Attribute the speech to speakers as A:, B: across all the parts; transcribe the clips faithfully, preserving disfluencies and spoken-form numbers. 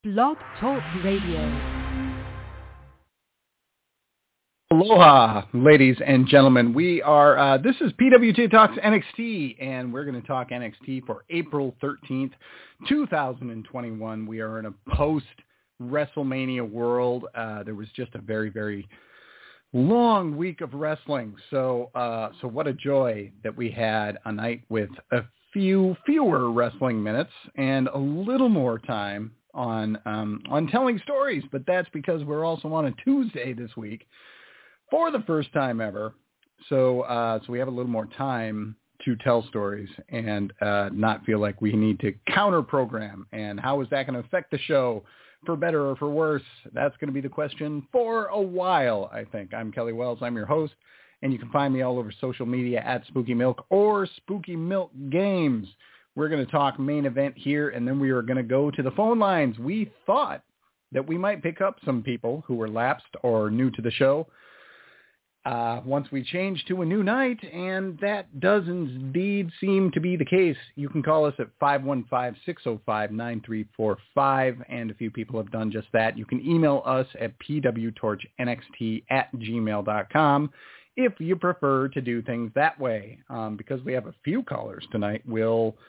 A: Blog Talk Radio.
B: Aloha, ladies and gentlemen. We are, uh, this is P W T Talks N X T, and we're going to talk N X T for April thirteenth, twenty twenty-one. We are in a post-WrestleMania world. Uh, there was just a very, very long week of wrestling. So, uh, so what a joy that we had a night with a few fewer wrestling minutes and a little more time on, um, on telling stories. But that's because we're also on a Tuesday this week, for the first time ever. So uh, so we have a little more time to tell stories and uh, not feel like we need to counter program. And how is that going to affect the show for better or for worse? That's going to be the question for a while, I think. I'm Kelly Wells. I'm your host. And you can find me all over social media at Spooky Milk or Spooky Milk Games. We're going to talk main event here, and then we are going to go to the phone lines. We thought that we might pick up some people who were lapsed or new to the show Uh, once we change to a new night, and that does indeed seem to be the case. You can call us at five one five, six oh five, nine three four five, and a few people have done just that. You can email us at p w torch n x t at gmail dot com if you prefer to do things that way. Um, because we have a few callers tonight, we'll,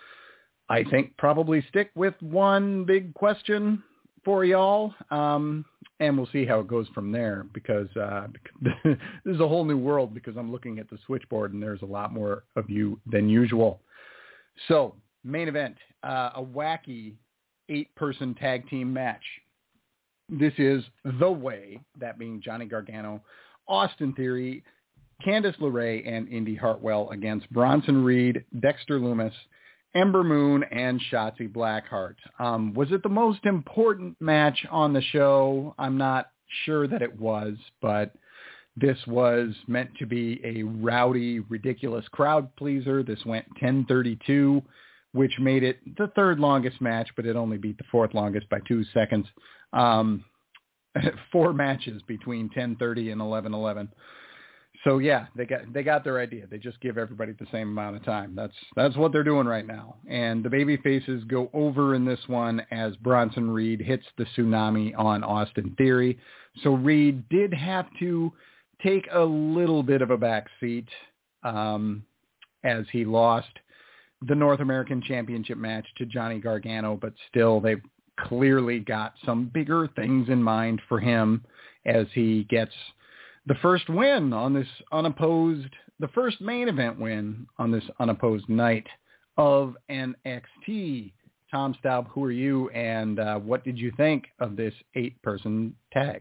B: I think, probably stick with one big question for y'all, um, and we'll see how it goes from there, because uh, this is a whole new world, because I'm looking at the switchboard and there's a lot more of you than usual. So, main event, uh, a wacky eight-person tag team match. This is The Way, that being Johnny Gargano, Austin Theory, Candice LeRae, and Indy Hartwell against Bronson Reed, Dexter Lumis, Ember Moon, and Shotzi Blackheart. Um, was it the most important match on the show? I'm not sure that it was, but this was meant to be a rowdy, ridiculous crowd pleaser. This went ten thirty-two, which made it the third longest match, but it only beat the fourth longest by two seconds. Um, four matches between ten thirty and eleven eleven. So yeah, they got they got their idea. They just give everybody the same amount of time. That's that's what they're doing right now. And the baby faces go over in this one as Bronson Reed hits the tsunami on Austin Theory. So Reed did have to take a little bit of a back seat um, as he lost the North American Championship match to Johnny Gargano, but still they've clearly got some bigger things in mind for him as he gets the first win on this unopposed, the first main event win on this unopposed night of N X T. Tom Staub, who are you, and uh, what did you think of this eight-person tag?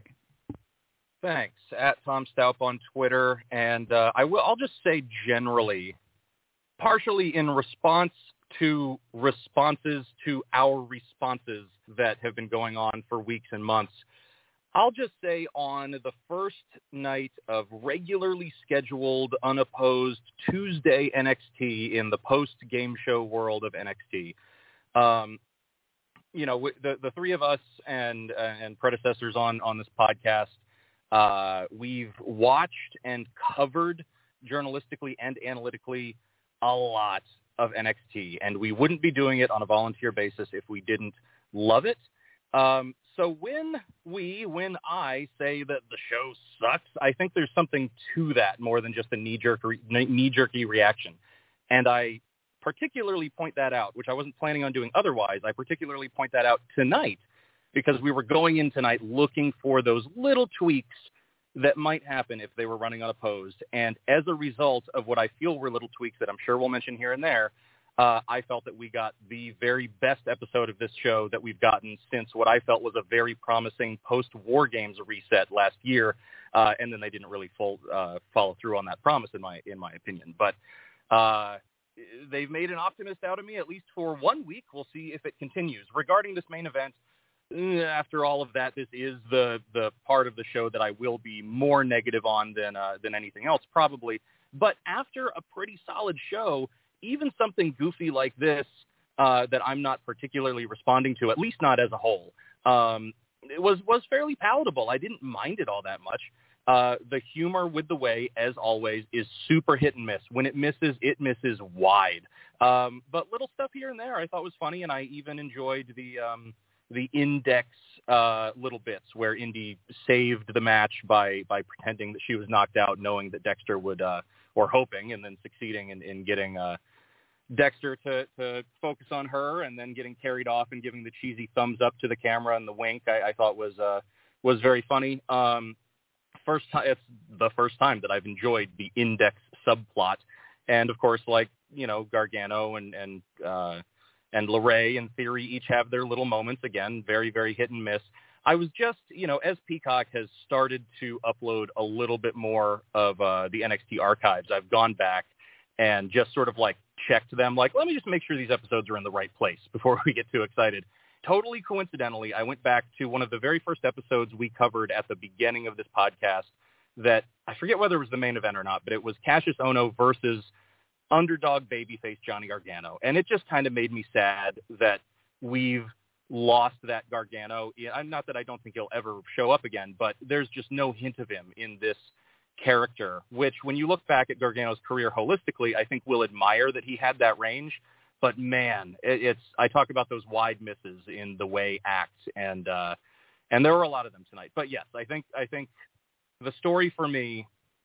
C: Thanks. At Tom Staub on Twitter, and uh, I will, I'll just say generally, partially in response to responses to our responses that have been going on for weeks and months, I'll just say on the first night of regularly scheduled, unopposed Tuesday N X T in the post-game show world of N X T, um, you know, the the three of us and uh, and predecessors on, on this podcast, uh, we've watched and covered journalistically and analytically a lot of N X T, and we wouldn't be doing it on a volunteer basis if we didn't love it. Um, so when we, when I say that the show sucks, I think there's something to that more than just a knee-jerk, re- knee-jerky reaction. And I particularly point that out, which I wasn't planning on doing otherwise. I particularly point that out tonight because we were going in tonight looking for those little tweaks that might happen if they were running unopposed. And as a result of what I feel were little tweaks that I'm sure we'll mention here and there, Uh, I felt that we got the very best episode of this show that we've gotten since what I felt was a very promising post-War Games reset last year, uh, and then they didn't really full, uh, follow through on that promise, in my in my opinion. But uh, they've made an optimist out of me, at least for one week. We'll see if it continues. Regarding this main event, after all of that, this is the the part of the show that I will be more negative on than uh, than anything else, probably. But after a pretty solid show, even something goofy like this uh, that I'm not particularly responding to, at least not as a whole, um, it was, was fairly palatable. I didn't mind it all that much. Uh, the humor with The Way, as always, is super hit and miss. When it misses, it misses wide. Um, but little stuff here and there I thought was funny, and I even enjoyed the um, the index uh, little bits where Indy saved the match by by pretending that she was knocked out, knowing that Dexter would, uh, or hoping, and then succeeding in, in getting uh, Dexter to, to focus on her, and then getting carried off and giving the cheesy thumbs up to the camera and the wink. I, I thought was uh, was very funny. Um, first time, it's the first time that I've enjoyed the index subplot, and of course, like you know, Gargano and and uh, and LeRae in theory each have their little moments. Again, very, very hit and miss. I was just, you know, as Peacock has started to upload a little bit more of uh, the N X T archives, I've gone back and just sort of like checked them. Like, let me just make sure these episodes are in the right place before we get too excited. Totally coincidentally, I went back to one of the very first episodes we covered at the beginning of this podcast that I forget whether it was the main event or not, but it was Cassius Ohno versus underdog babyface Johnny Gargano. And it just kind of made me sad that we've lost that Gargano. Not that I don't think he'll ever show up again, but there's just no hint of him in this character, which when you look back at Gargano's career holistically, I think we'll admire that he had that range. But man, it, it's, I talk about those wide misses in the way acts, and, uh, and there were a lot of them tonight. But yes, I think, I think the story for me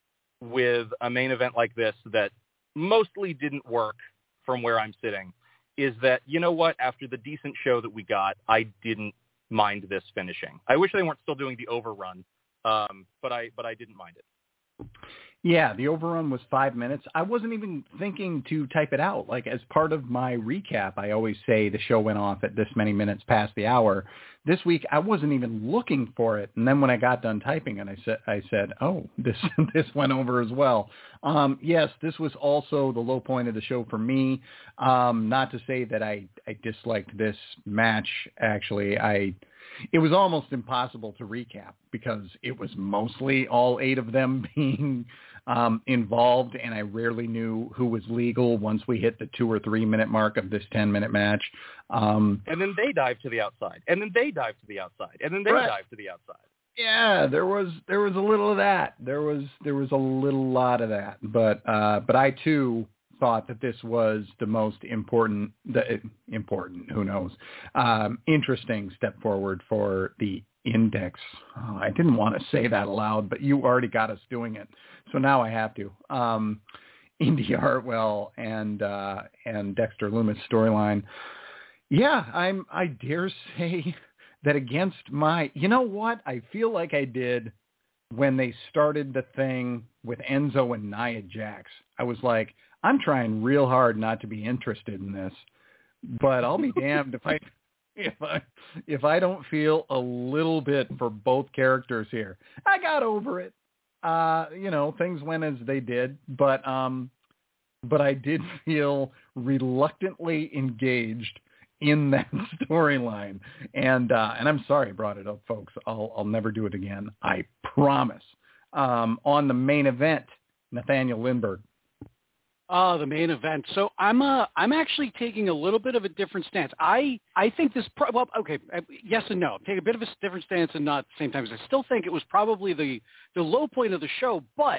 C: with a main event like this that mostly didn't work from where I'm sitting is that, you know what, after the decent show that we got, I didn't mind this finishing. I wish they weren't still doing the overrun, um, but I but I didn't mind it.
B: Yeah, the overrun was five minutes. I wasn't even thinking to type it out. Like, as part of my recap, I always say the show went off at this many minutes past the hour. This week, I wasn't even looking for it. And then when I got done typing it, I said, I said, oh, this this went over as well. Um, yes, this was also the low point of the show for me. Um, not to say that I, I disliked this match, actually. I It was almost impossible to recap because it was mostly all eight of them being um, involved, and I rarely knew who was legal once we hit the two or three minute mark of this ten minute match. Um,
C: and then they dive to the outside, and then they dive to the outside, and then they
B: right.
C: dive to the outside.
B: Yeah, there was there was a little of that. There was there was a little lot of that, but uh, but I too thought that this was the most important, the important, who knows, um, interesting step forward for the index. Oh, I didn't want to say that aloud, but you already got us doing it, so now I have to. Um, Indy Hartwell and uh, and Dexter Lumis storyline. Yeah, I'm. I dare say that against my, you know what, I feel like I did when they started the thing with Enzo and Nia Jax. I was like, I'm trying real hard not to be interested in this, but I'll be damned if I if I if I don't feel a little bit for both characters here. I got over it. Uh, you know, things went as they did, but um, but I did feel reluctantly engaged in that storyline, and uh, and I'm sorry I brought it up, folks. I'll I'll never do it again. I promise. Um, on the main event, Nathaniel Lindbergh.
D: Oh, the main event. So I'm uh, I'm actually taking a little bit of a different stance. I, I think this, pro- well, okay, yes and no. Take a bit of a different stance and not at the same time. I still think it was probably the, the low point of the show, but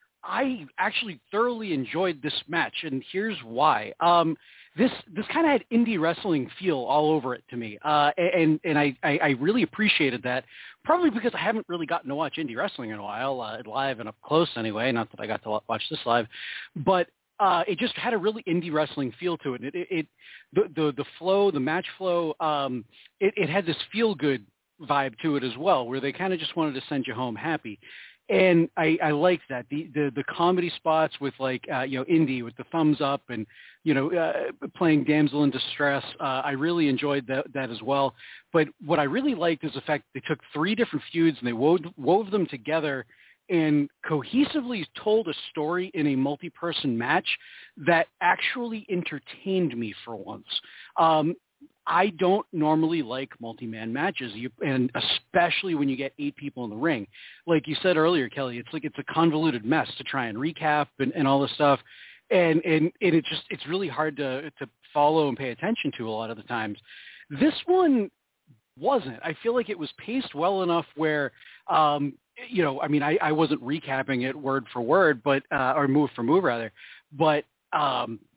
D: I actually thoroughly enjoyed this match, and here's why. Um, this this kind of had indie wrestling feel all over it to me, uh, and and I, I, I really appreciated that, probably because I haven't really gotten to watch indie wrestling in a while, uh, live and up close anyway, not that I got to watch this live, but Uh, it just had a really indie wrestling feel to it. It, it, it the, the the flow, the match flow, um, it, it had this feel good vibe to it as well, where they kind of just wanted to send you home happy, and I, I liked that. The, the the comedy spots with like uh, you know Indy with the thumbs up and you know uh, playing damsel in distress. Uh, I really enjoyed that that as well. But what I really liked is the fact they took three different feuds and they wove wove them together and cohesively told a story in a multi-person match that actually entertained me for once. Um, I don't normally like multi-man matches, you, and especially when you get eight people in the ring. Like you said earlier, Kelly, it's like it's a convoluted mess to try and recap and, and all this stuff. And, and, and it just it's really hard to, to follow and pay attention to a lot of the times. This one wasn't. I feel like it was paced well enough where, um, you know, I mean, I, I wasn't recapping it word for word, but uh, or move for move rather, but um,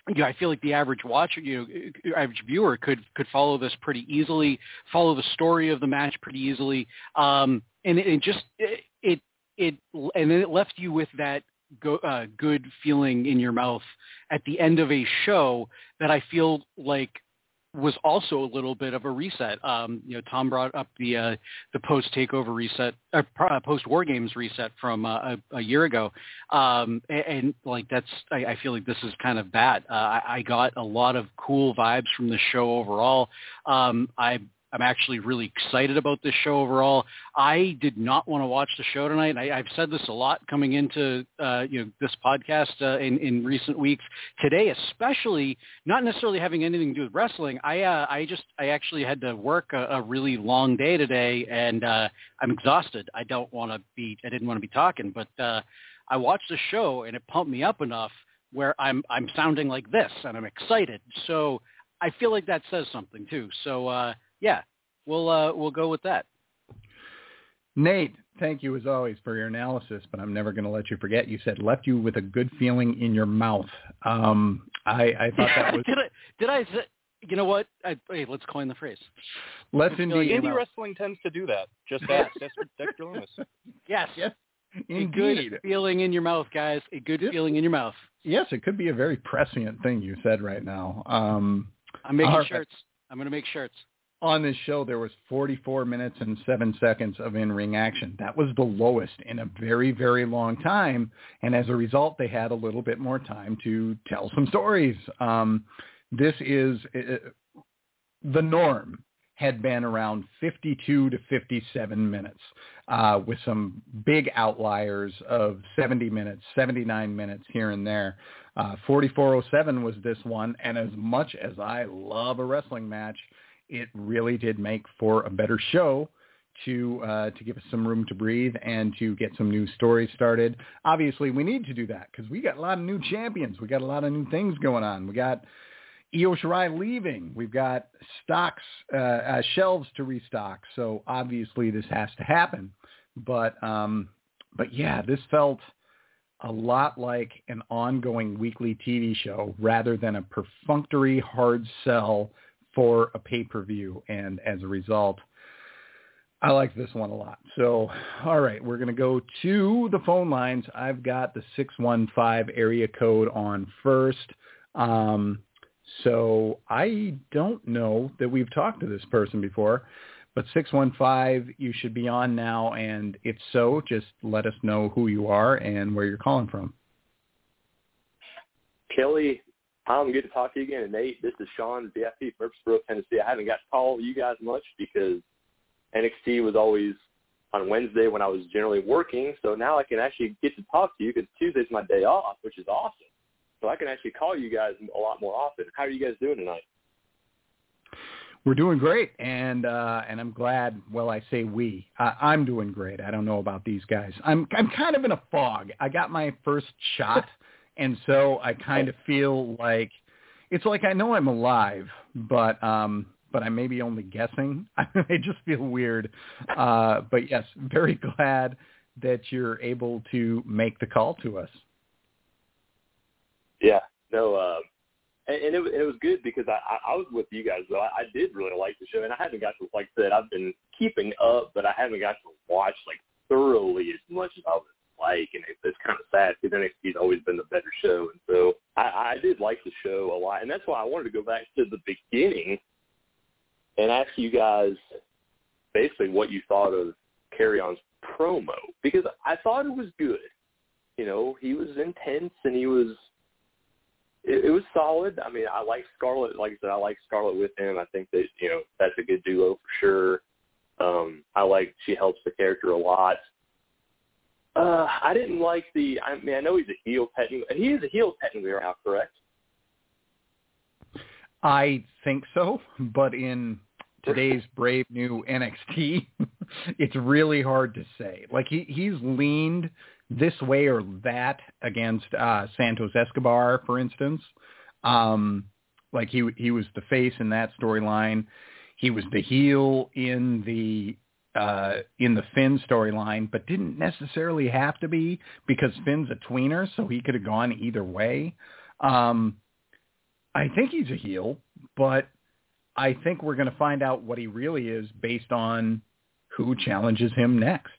D: yeah, I feel like the average watcher, you know, average viewer could could follow this pretty easily, follow the story of the match pretty easily, um, and it, it just it, it it and then it left you with that go, uh, good feeling in your mouth at the end of a show that I feel like was also a little bit of a reset. Um, you know, Tom brought up the uh, the post takeover reset, uh, post War Games reset from uh, a, a year ago, um, and, and like that's I, I feel like this is kind of bad. Uh, I, I got a lot of cool vibes from the show overall. Um, I I'm actually really excited about this show overall. I did not want to watch the show tonight. I, I've said this a lot coming into uh, you know this podcast uh, in, in recent weeks. Today, especially, not necessarily having anything to do with wrestling. I uh, I just I actually had to work a, a really long day today, and uh, I'm exhausted. I don't want to be. I didn't want to be talking, but uh, I watched the show, and it pumped me up enough where I'm I'm sounding like this, and I'm excited. So I feel like that says something too. So. Uh, Yeah, we'll uh, we'll go with that.
B: Nate, thank you as always for your analysis, but I'm never going to let you forget. You said left you with a good feeling in your mouth. Um, I, I thought that was.
D: did I? Did I? Say, you know what? I, hey, let's coin the phrase.
B: Let's indeed.
C: Indie wrestling tends to do that. Just ask Dexter, Dexter Loomis.
D: Yes.
B: Yes. Indeed.
D: A good feeling in your mouth, guys. A good yes. feeling in your mouth.
B: Yes, it could be a very prescient thing you said right now. Um,
D: I'm making
B: right.
D: shirts. I'm going to make shirts.
B: On this show, there was forty-four minutes and seven seconds of in-ring action. That was the lowest in a very, very long time. And as a result, they had a little bit more time to tell some stories. Um, this is uh, the norm had been around fifty-two to fifty-seven minutes uh, with some big outliers of seventy minutes, seventy-nine minutes here and there. Uh, forty-four oh seven was this one. And as much as I love a wrestling match, it really did make for a better show to uh, to give us some room to breathe and to get some new stories started. Obviously, we need to do that because we got a lot of new champions. We got a lot of new things going on. We got Io Shirai leaving. We've got stocks, uh, uh, shelves to restock. So obviously, this has to happen. But um, but yeah, this felt a lot like an ongoing weekly T V show rather than a perfunctory hard sell for a pay-per-view, and as a result, I like this one a lot. So, all right, we're going to go to the phone lines. I've got the six one five area code on first. Um, so I don't know that we've talked to this person before, but six one five, you should be on now, and if so, just let us know who you are and where you're calling from.
E: Kelly, I'm good to talk to you again. And Nate, this is Sean, B F P, Murfreesboro, Tennessee. I haven't got to call you guys much because N X T was always on Wednesday when I was generally working. So now I can actually get to talk to you because Tuesday's my day off, which is awesome. So I can actually call you guys a lot more often. How are you guys doing tonight?
B: We're doing great, and uh, and I'm glad. Well, I say we. Uh, I'm doing great. I don't know about these guys. I'm I'm kind of in a fog. I got my first shot. And so I kind of feel like it's like I know I'm alive, but um, but I may be only guessing. I just feel weird. Uh, but yes, very glad that you're able to make the call to us.
E: Yeah, no, uh, and, and it, it was good because I, I was with you guys, though. I, I did really like the show, and I haven't got to, like I said, I've been keeping up, but I haven't got to watch like thoroughly as much as I was like, and it, it's kind of sad because N X T's always been the better show, and so I, I did like the show a lot, and that's why I wanted to go back to the beginning and ask you guys basically what you thought of Carry On's promo, because I thought it was good. You know, he was intense, and he was it, it was solid. I mean, I like Scarlett. Like I said, I like Scarlett with him. I think that, you know, that's a good duo for sure. Um, I like she helps the character a lot. Uh, I didn't like the. I mean, I know he's a heel technically. He is a heel technically right now, correct?
B: I think so, but in today's brave new N X T, it's really hard to say. Like he he's leaned this way or that against uh, Santos Escobar, for instance. Um, like he he was the face in that storyline. He was the heel in the. Uh, in the Finn storyline, but didn't necessarily have to be because Finn's a tweener, so he could have gone either way. Um, I think he's a heel, but I think we're going to find out what he really is based on who challenges him next.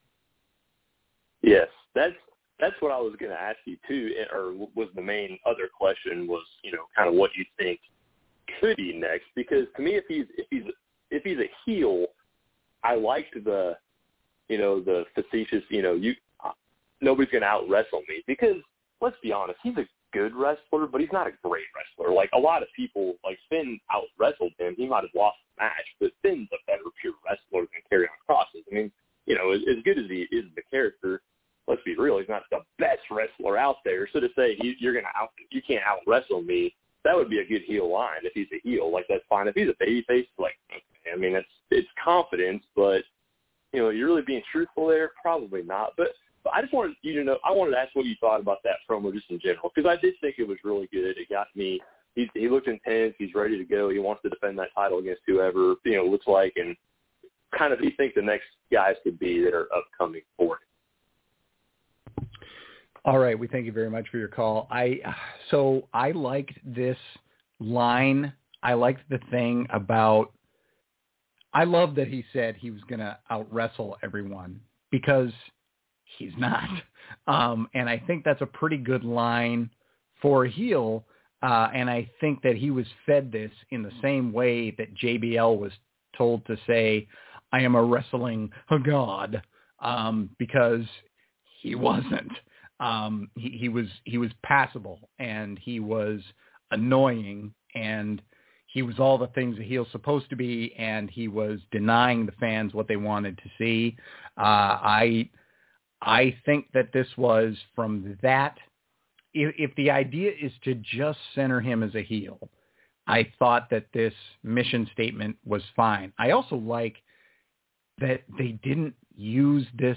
E: Yes, that's that's what I was going to ask you too, or was the main other question was, you know, kind of what you think could be next. Because to me, if he's if he's if he's a heel, I liked the, you know, the facetious, you know, you nobody's going to out wrestle me, because let's be honest, he's a good wrestler, but he's not a great wrestler. Like a lot of people, like Finn out wrestled him. He might have lost the match, but Finn's a better pure wrestler than Karrion Kross is. I mean, you know, as, as good as he is the character, let's be real, he's not the best wrestler out there. So to say he, you're gonna out, you can't out wrestle me, that would be a good heel line. If he's a heel, like that's fine. If he's a babyface, like okay, I mean, that's it's confidence, but you know, you're really being truthful there, probably not. But But I just wanted you to know, I wanted to ask what you thought about that promo just in general, because I did think it was really good. It got me, he, he looked intense. He's ready to go. He wants to defend that title against whoever, you know, looks like, and kind of he think the next guys could be that are upcoming for him.
B: All right. We thank you very much for your call. I So I liked this line. I liked the thing about, I love that he said he was going to out wrestle everyone, because he's not. Um, and I think that's a pretty good line for a heel. Uh, and I think that he was fed this in the same way that J B L was told to say, I am a wrestling god, um, because he wasn't. Um, he, he was he was passable, and he was annoying, and he was all the things a heel's supposed to be, and he was denying the fans what they wanted to see. Uh, I... I think that this was from that. If, if the idea is to just center him as a heel, I thought that this mission statement was fine. I also like that they didn't use this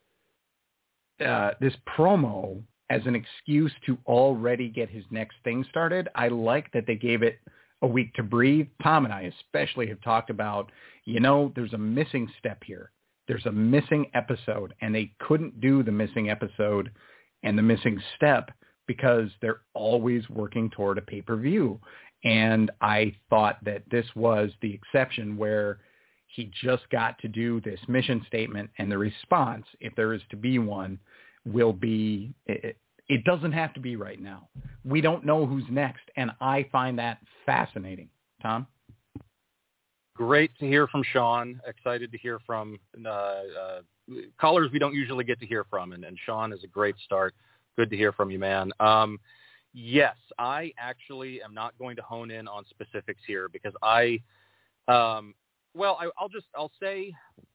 B: uh, this promo as an excuse to already get his next thing started. I like that they gave it a week to breathe. Tom and I especially have talked about, you know, there's a missing step here. There's a missing episode, and they couldn't do the missing episode and the missing step because they're always working toward a pay-per-view. And I thought that this was the exception where he just got to do this mission statement, and the response, if there is to be one, will be, it, it doesn't have to be right now. We don't know who's next, and I find that fascinating. Tom?
C: Great to hear from Sean. Excited to hear from uh, uh, callers we don't usually get to hear from, and, and Sean is a great start. Good to hear from you, man. Um, yes, I actually am not going to hone in on specifics here because I, um, well, I, I'll just, I'll say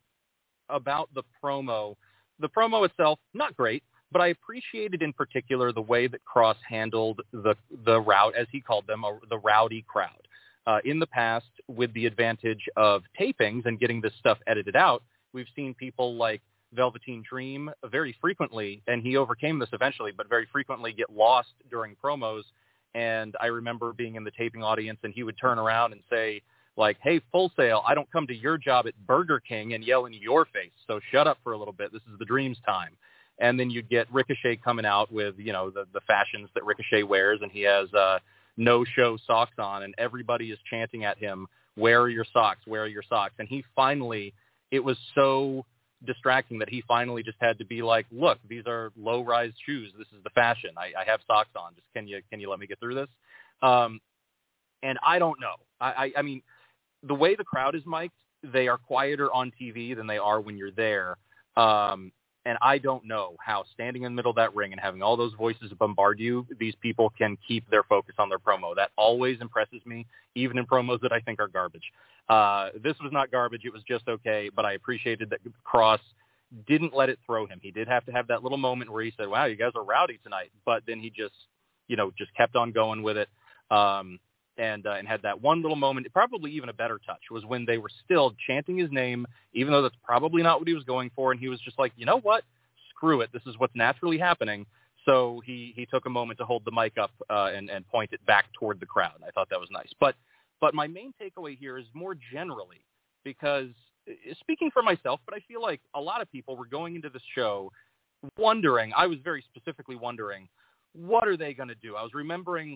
C: about the promo. The promo itself, not great, but I appreciated in particular the way that Kross handled the the route, as he called them, uh, the rowdy crowd. Uh, in the past, with the advantage of tapings and getting this stuff edited out, we've seen people like Velveteen Dream very frequently, and he overcame this eventually, but very frequently get lost during promos. And I remember being in the taping audience, and he would turn around and say, like, hey, Full Sail, I don't come to your job at Burger King and yell in your face, so shut up for a little bit. This is the Dream's time. And then you'd get Ricochet coming out with, you know, the, the fashions that Ricochet wears, and he has uh, no-show socks on, and everybody is chanting at him, where are your socks, where are your socks? And he finally, it was so distracting that he finally just had to be like, look, these are low-rise shoes. This is the fashion. I, I have socks on. Just can you can you let me get through this? Um, and I don't know. I, I, I mean, the way the crowd is mic'd, they are quieter on T V than they are when you're there. Um, and I don't know how standing in the middle of that ring and having all those voices bombard you, these people can keep their focus on their promo. That always impresses me, even in promos that I think are garbage. Uh, this was not garbage. It was just okay, but I appreciated that Kross didn't let it throw him. He did have to have that little moment where he said, wow, you guys are rowdy tonight. But then he just, you know, just kept on going with it. Um, and uh, and had that one little moment, probably even a better touch, was when they were still chanting his name, even though that's probably not what he was going for. And he was just like, you know what? Screw it. This is what's naturally happening. So he, he took a moment to hold the mic up uh, and, and point it back toward the crowd. And I thought that was nice. But but my main takeaway here is more generally, because speaking for myself, but I feel like a lot of people were going into this show wondering, I was very specifically wondering, what are they going to do? I was remembering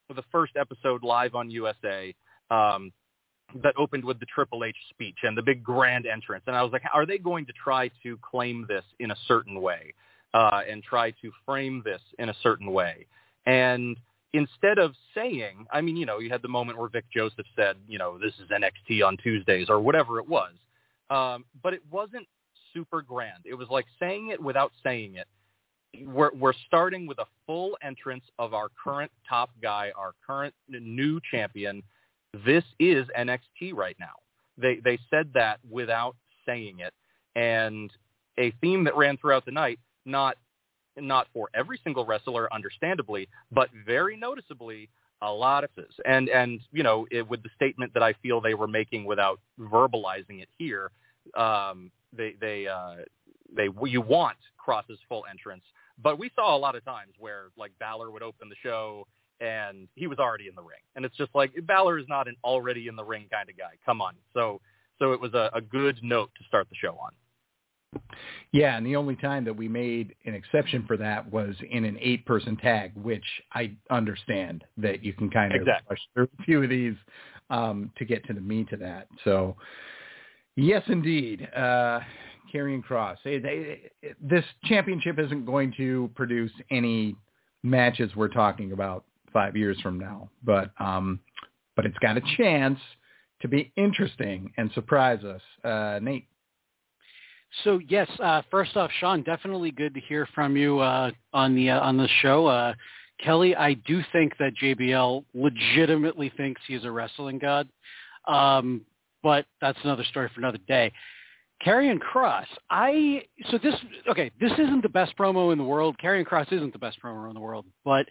C: the first episode live on U S A um, that opened with the Triple H speech and the big grand entrance. And I was like, are they going to try to claim this in a certain way uh, and try to frame this in a certain way? And instead of saying, I mean, you know, you had the moment where Vic Joseph said, you know, this is N X T on Tuesdays or whatever it was. Um, but it wasn't super grand. It was like saying it without saying it. We're, we're starting with a full entrance of our current top guy, our current new champion. This is N X T right now. They they said that without saying it. And a theme that ran throughout the night, not not for every single wrestler, understandably, but very noticeably, a lot of this. And, and you know, it, with the statement that I feel they were making without verbalizing it here, um, they, they, uh, they, you want Cross's full entrance. But we saw a lot of times where, like, Balor would open the show and he was already in the ring. And it's just like, Balor is not an already in the ring kind of guy. Come on. So, so it was a, a good note to start the show on.
B: Yeah, and the only time that we made an exception for that was in an eight-person tag, which I understand that you can kind of
C: exactly.
B: push through a few of these um, to get to the meat of that. So, yes, indeed, uh, Karrion Kross. It, it, it, this championship isn't going to produce any matches we're talking about five years from now, but um, but it's got a chance to be interesting and surprise us. Uh, Nate?
D: So yes, uh, first off, Sean, definitely good to hear from you uh, on the uh, on the show. Uh, Kelly, I do think that J B L legitimately thinks he's a wrestling god, um, but that's another story for another day. Karrion Kross, I so this okay, this isn't the best promo in the world. Karrion Kross isn't the best promo in the world, but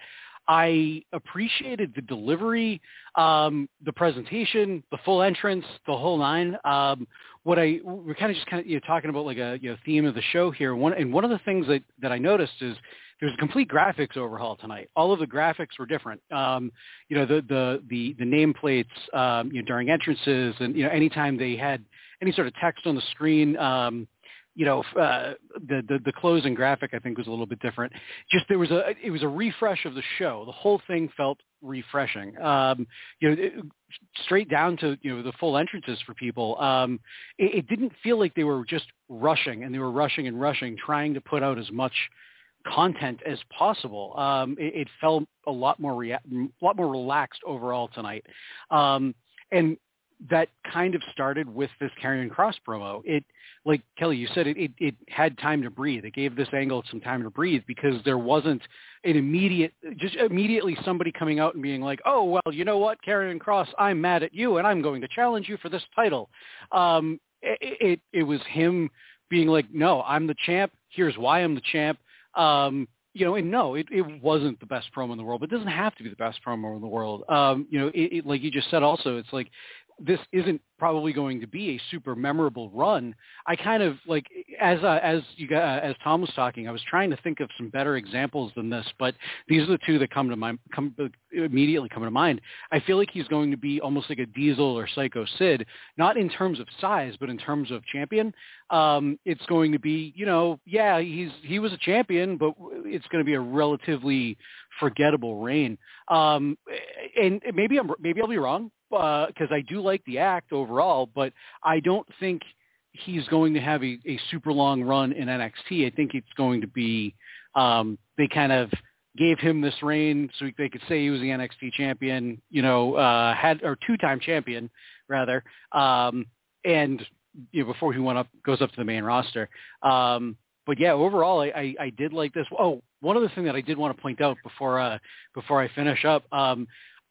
D: I appreciated the delivery, um, the presentation, the full entrance, the whole nine. Um, what I we're kind of just kind of you know, talking about like a you know, theme of the show here. One and one of the things that, that I noticed is there's a complete graphics overhaul tonight. All of the graphics were different. Um, you know the the the, the nameplates um, you know, during entrances, and you know anytime they had any sort of text on the screen. Um, You know, uh, the, the the closing graphic I think was a little bit different. Just there was a it was a refresh of the show. The whole thing felt refreshing. Um, you know, it, straight down to you know the full entrances for people. Um, it, it didn't feel like they were just rushing and they were rushing and rushing, trying to put out as much content as possible. Um, it, it felt a lot more rea- a lot more relaxed overall tonight, um, and that kind of started with this Karrion Kross promo. It, like Kelly, you said, it, it, it had time to breathe. It gave this angle some time to breathe because there wasn't an immediate, just immediately somebody coming out and being like, oh, well, you know what, Karrion Kross, I'm mad at you and I'm going to challenge you for this title. Um, it, it, it was him being like, no, I'm the champ. Here's why I'm the champ. Um, You know, and no, it, it wasn't the best promo in the world, but it doesn't have to be the best promo in the world. Um, you know, it, it, like you just said also, it's like, this isn't probably going to be a super memorable run. I kind of like, as uh, as you got, uh, as Tom was talking, I was trying to think of some better examples than this, but these are the two that come to my come immediately come to mind. I feel like he's going to be almost like a Diesel or Psycho Sid, not in terms of size, but in terms of champion. Um, it's going to be, you know, yeah, he's he was a champion, but it's going to be a relatively forgettable reign. Um, and maybe I'm maybe I'll be wrong. Because uh, I do like the act overall, but I don't think he's going to have a, a super long run in N X T. I think it's going to be um, they kind of gave him this reign so they could say he was the N X T champion, you know, uh, had or two-time champion rather, um, and you know before he went up goes up to the main roster. Um, but yeah, overall, I, I, I did like this. Oh, one other thing that I did want to point out before uh, before I finish up, um,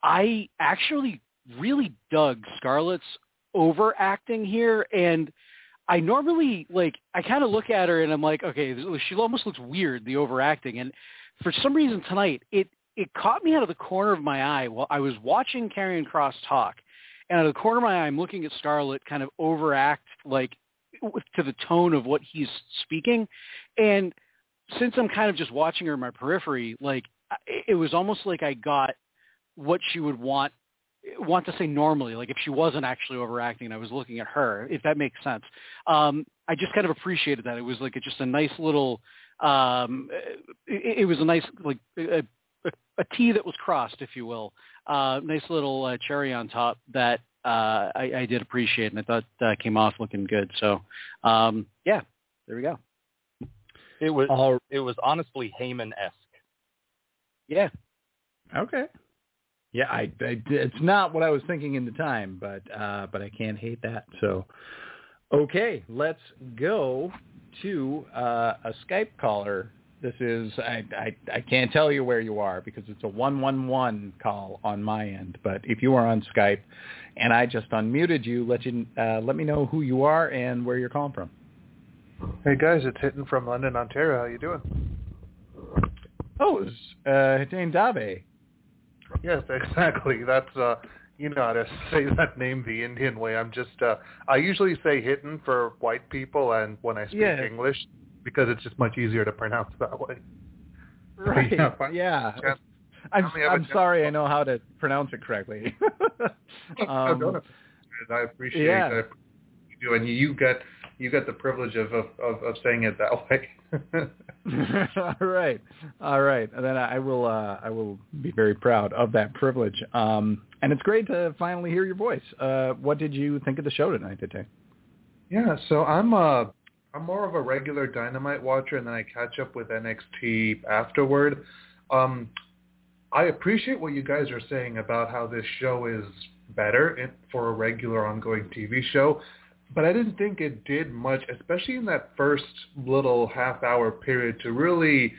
D: I actually really dug Scarlett's overacting here, and I normally like I kind of look at her and I'm like, okay, she almost looks weird, the overacting, and for some reason tonight it it caught me out of the corner of my eye while I was watching Karrion Kross talk, and out of the corner of my eye I'm looking at Scarlett kind of overact like to the tone of what he's speaking, and since I'm kind of just watching her in my periphery, like it was almost like I got what she would want want to say normally, like if she wasn't actually overacting and I was looking at her, if that makes sense. Um, I just kind of appreciated that. It was like a, just a nice little, um, it, it was a nice, like a a, a T that was crossed, if you will. Uh, nice little uh, cherry on top that uh, I, I did appreciate, and I thought uh, came off looking good. So, um, yeah, there we go.
C: It was
B: All,
C: it was honestly Heyman-esque.
D: Yeah.
B: okay. Yeah, I, I, it's not what I was thinking in the time, but uh, but I can't hate that. So, okay, let's go to uh, a Skype caller. This is I, I I can't tell you where you are because it's a one one one call on my end. But if you are on Skype, and I just unmuted you, let you uh, let me know who you are and where you're calling from.
F: Hey guys, it's Hitton from London, Ontario. How you doing?
B: Oh, it's uh, Hittain Dave.
F: Yes, exactly. That's uh, you know how to say that name the Indian way. I'm just uh, I usually say Hitton for white people, and when I speak
B: Yeah.
F: English, because it's just much easier to pronounce that way.
B: Right.
F: Yeah. but-
B: Yeah.
F: Chance-
B: I'm
F: I only have a
B: I'm
F: chance-
B: sorry. I know how to pronounce it correctly.
F: No,
B: um,
F: don't apologize. I appreciate
B: yeah.
F: that you do, and you get you get the privilege of of, of, of saying it that way.
B: All right, all right. And then I will, uh, I will be very proud of that privilege. Um, and it's great to finally hear your voice. Uh, what did you think of the show tonight, today?
F: Yeah, so I'm uh I'm more of a regular Dynamite watcher, and then I catch up with N X T afterward. Um, I appreciate what you guys are saying about how this show is better in, for a regular ongoing T V show. But I didn't think it did much, especially in that first little half-hour period, to really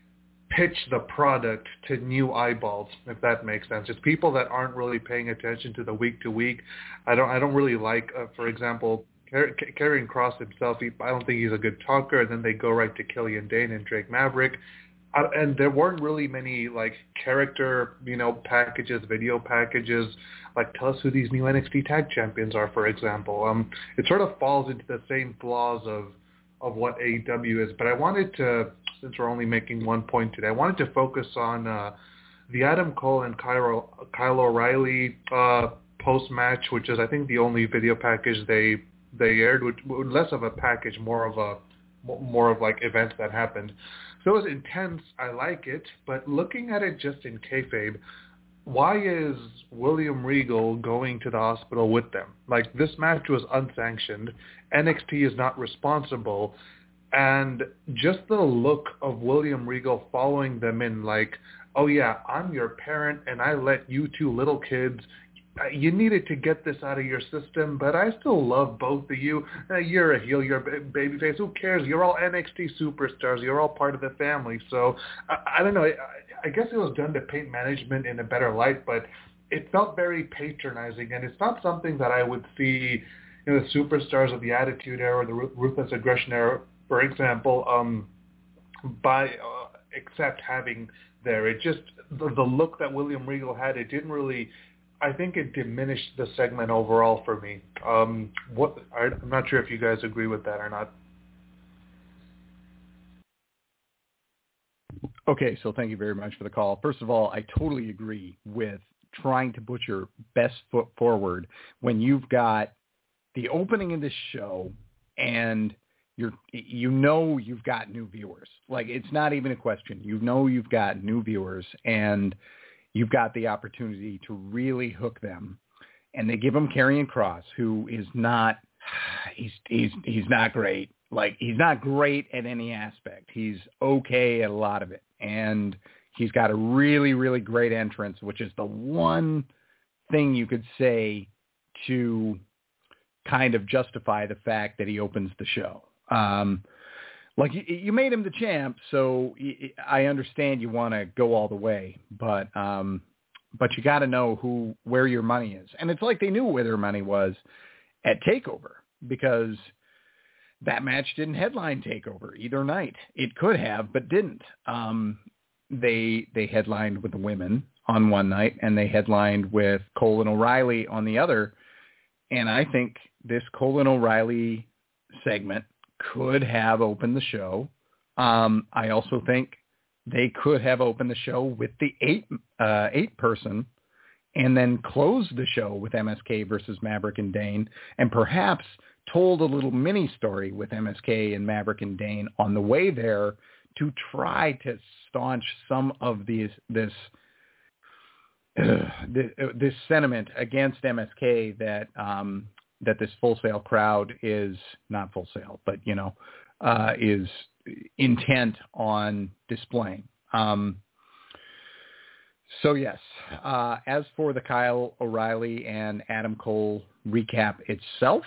F: pitch the product to new eyeballs, if that makes sense. It's people that aren't really paying attention to the week-to-week. I don't I don't really like, uh, for example, Car- Karrion Kross himself. He, I don't think he's a good talker, and then they go right to Killian Dane and Drake Maverick. Uh, and there weren't really many, like, character, you know, packages, video packages, like, tell us who these new N X T Tag Champions are, for example. Um, it sort of falls into the same flaws of of what A E W is. But I wanted to, since we're only making one point today, I wanted to focus on uh, the Adam Cole and Kyle, Kyle O'Reilly uh, post-match, which is, I think, the only video package they they aired, which less of a package, more of a more of like events that happened. So it was intense. I like it, but looking at it just in kayfabe, why is William Regal going to the hospital with them? Like, this match was unsanctioned. N X T is not responsible. And just the look of William Regal following them in, like, oh yeah, I'm your parent and I let you two little kids, you needed to get this out of your system, but I still love both of you. Uh, you're a heel, you're a babyface. Who cares? You're all N X T superstars. You're all part of the family. So I, I don't know. I, I guess it was done to paint management in a better light, but it felt very patronizing, and it's not something that I would see, you know, the superstars of the Attitude Era or the Ruthless Aggression Era, for example, um, by uh, except having there. It just the, the look that William Regal had. It didn't really. I think it diminished the segment overall for me. Um, what I, I'm not sure if you guys agree with that or not.
B: Okay, so thank you very much for the call. First of all, I totally agree with trying to put your best foot forward when you've got the opening of this show and you're, you know you've got new viewers. Like, it's not even a question. You know you've got new viewers, and you've got the opportunity to really hook them. And they give him Karrion Kross, who is not, he's, he's, he's not great. Like, he's not great at any aspect. He's okay at a lot of it. And he's got a really, really great entrance, which is the one thing you could say to kind of justify the fact that he opens the show. Um, like, you, you made him the champ, so I understand you want to go all the way, but um, but you got to know who where your money is. And it's like they knew where their money was at TakeOver, because that match didn't headline TakeOver either night. It could have, but didn't. Um, they they headlined with the women on one night, and they headlined with Cole and O'Reilly on the other. And I think this Cole and O'Reilly segment could have opened the show. Um, I also think they could have opened the show with the eight uh, eight person, and then closed the show with M S K versus Maverick and Dane, and perhaps told a little mini story with M S K and Maverick and Dane on the way there to try to staunch some of these this uh, this, uh, this sentiment against M S K that um, that this Full Sail crowd is not Full Sail, but you know uh, is intent on displaying. Um, so yes, uh, as for the Kyle O'Reilly and Adam Cole recap itself,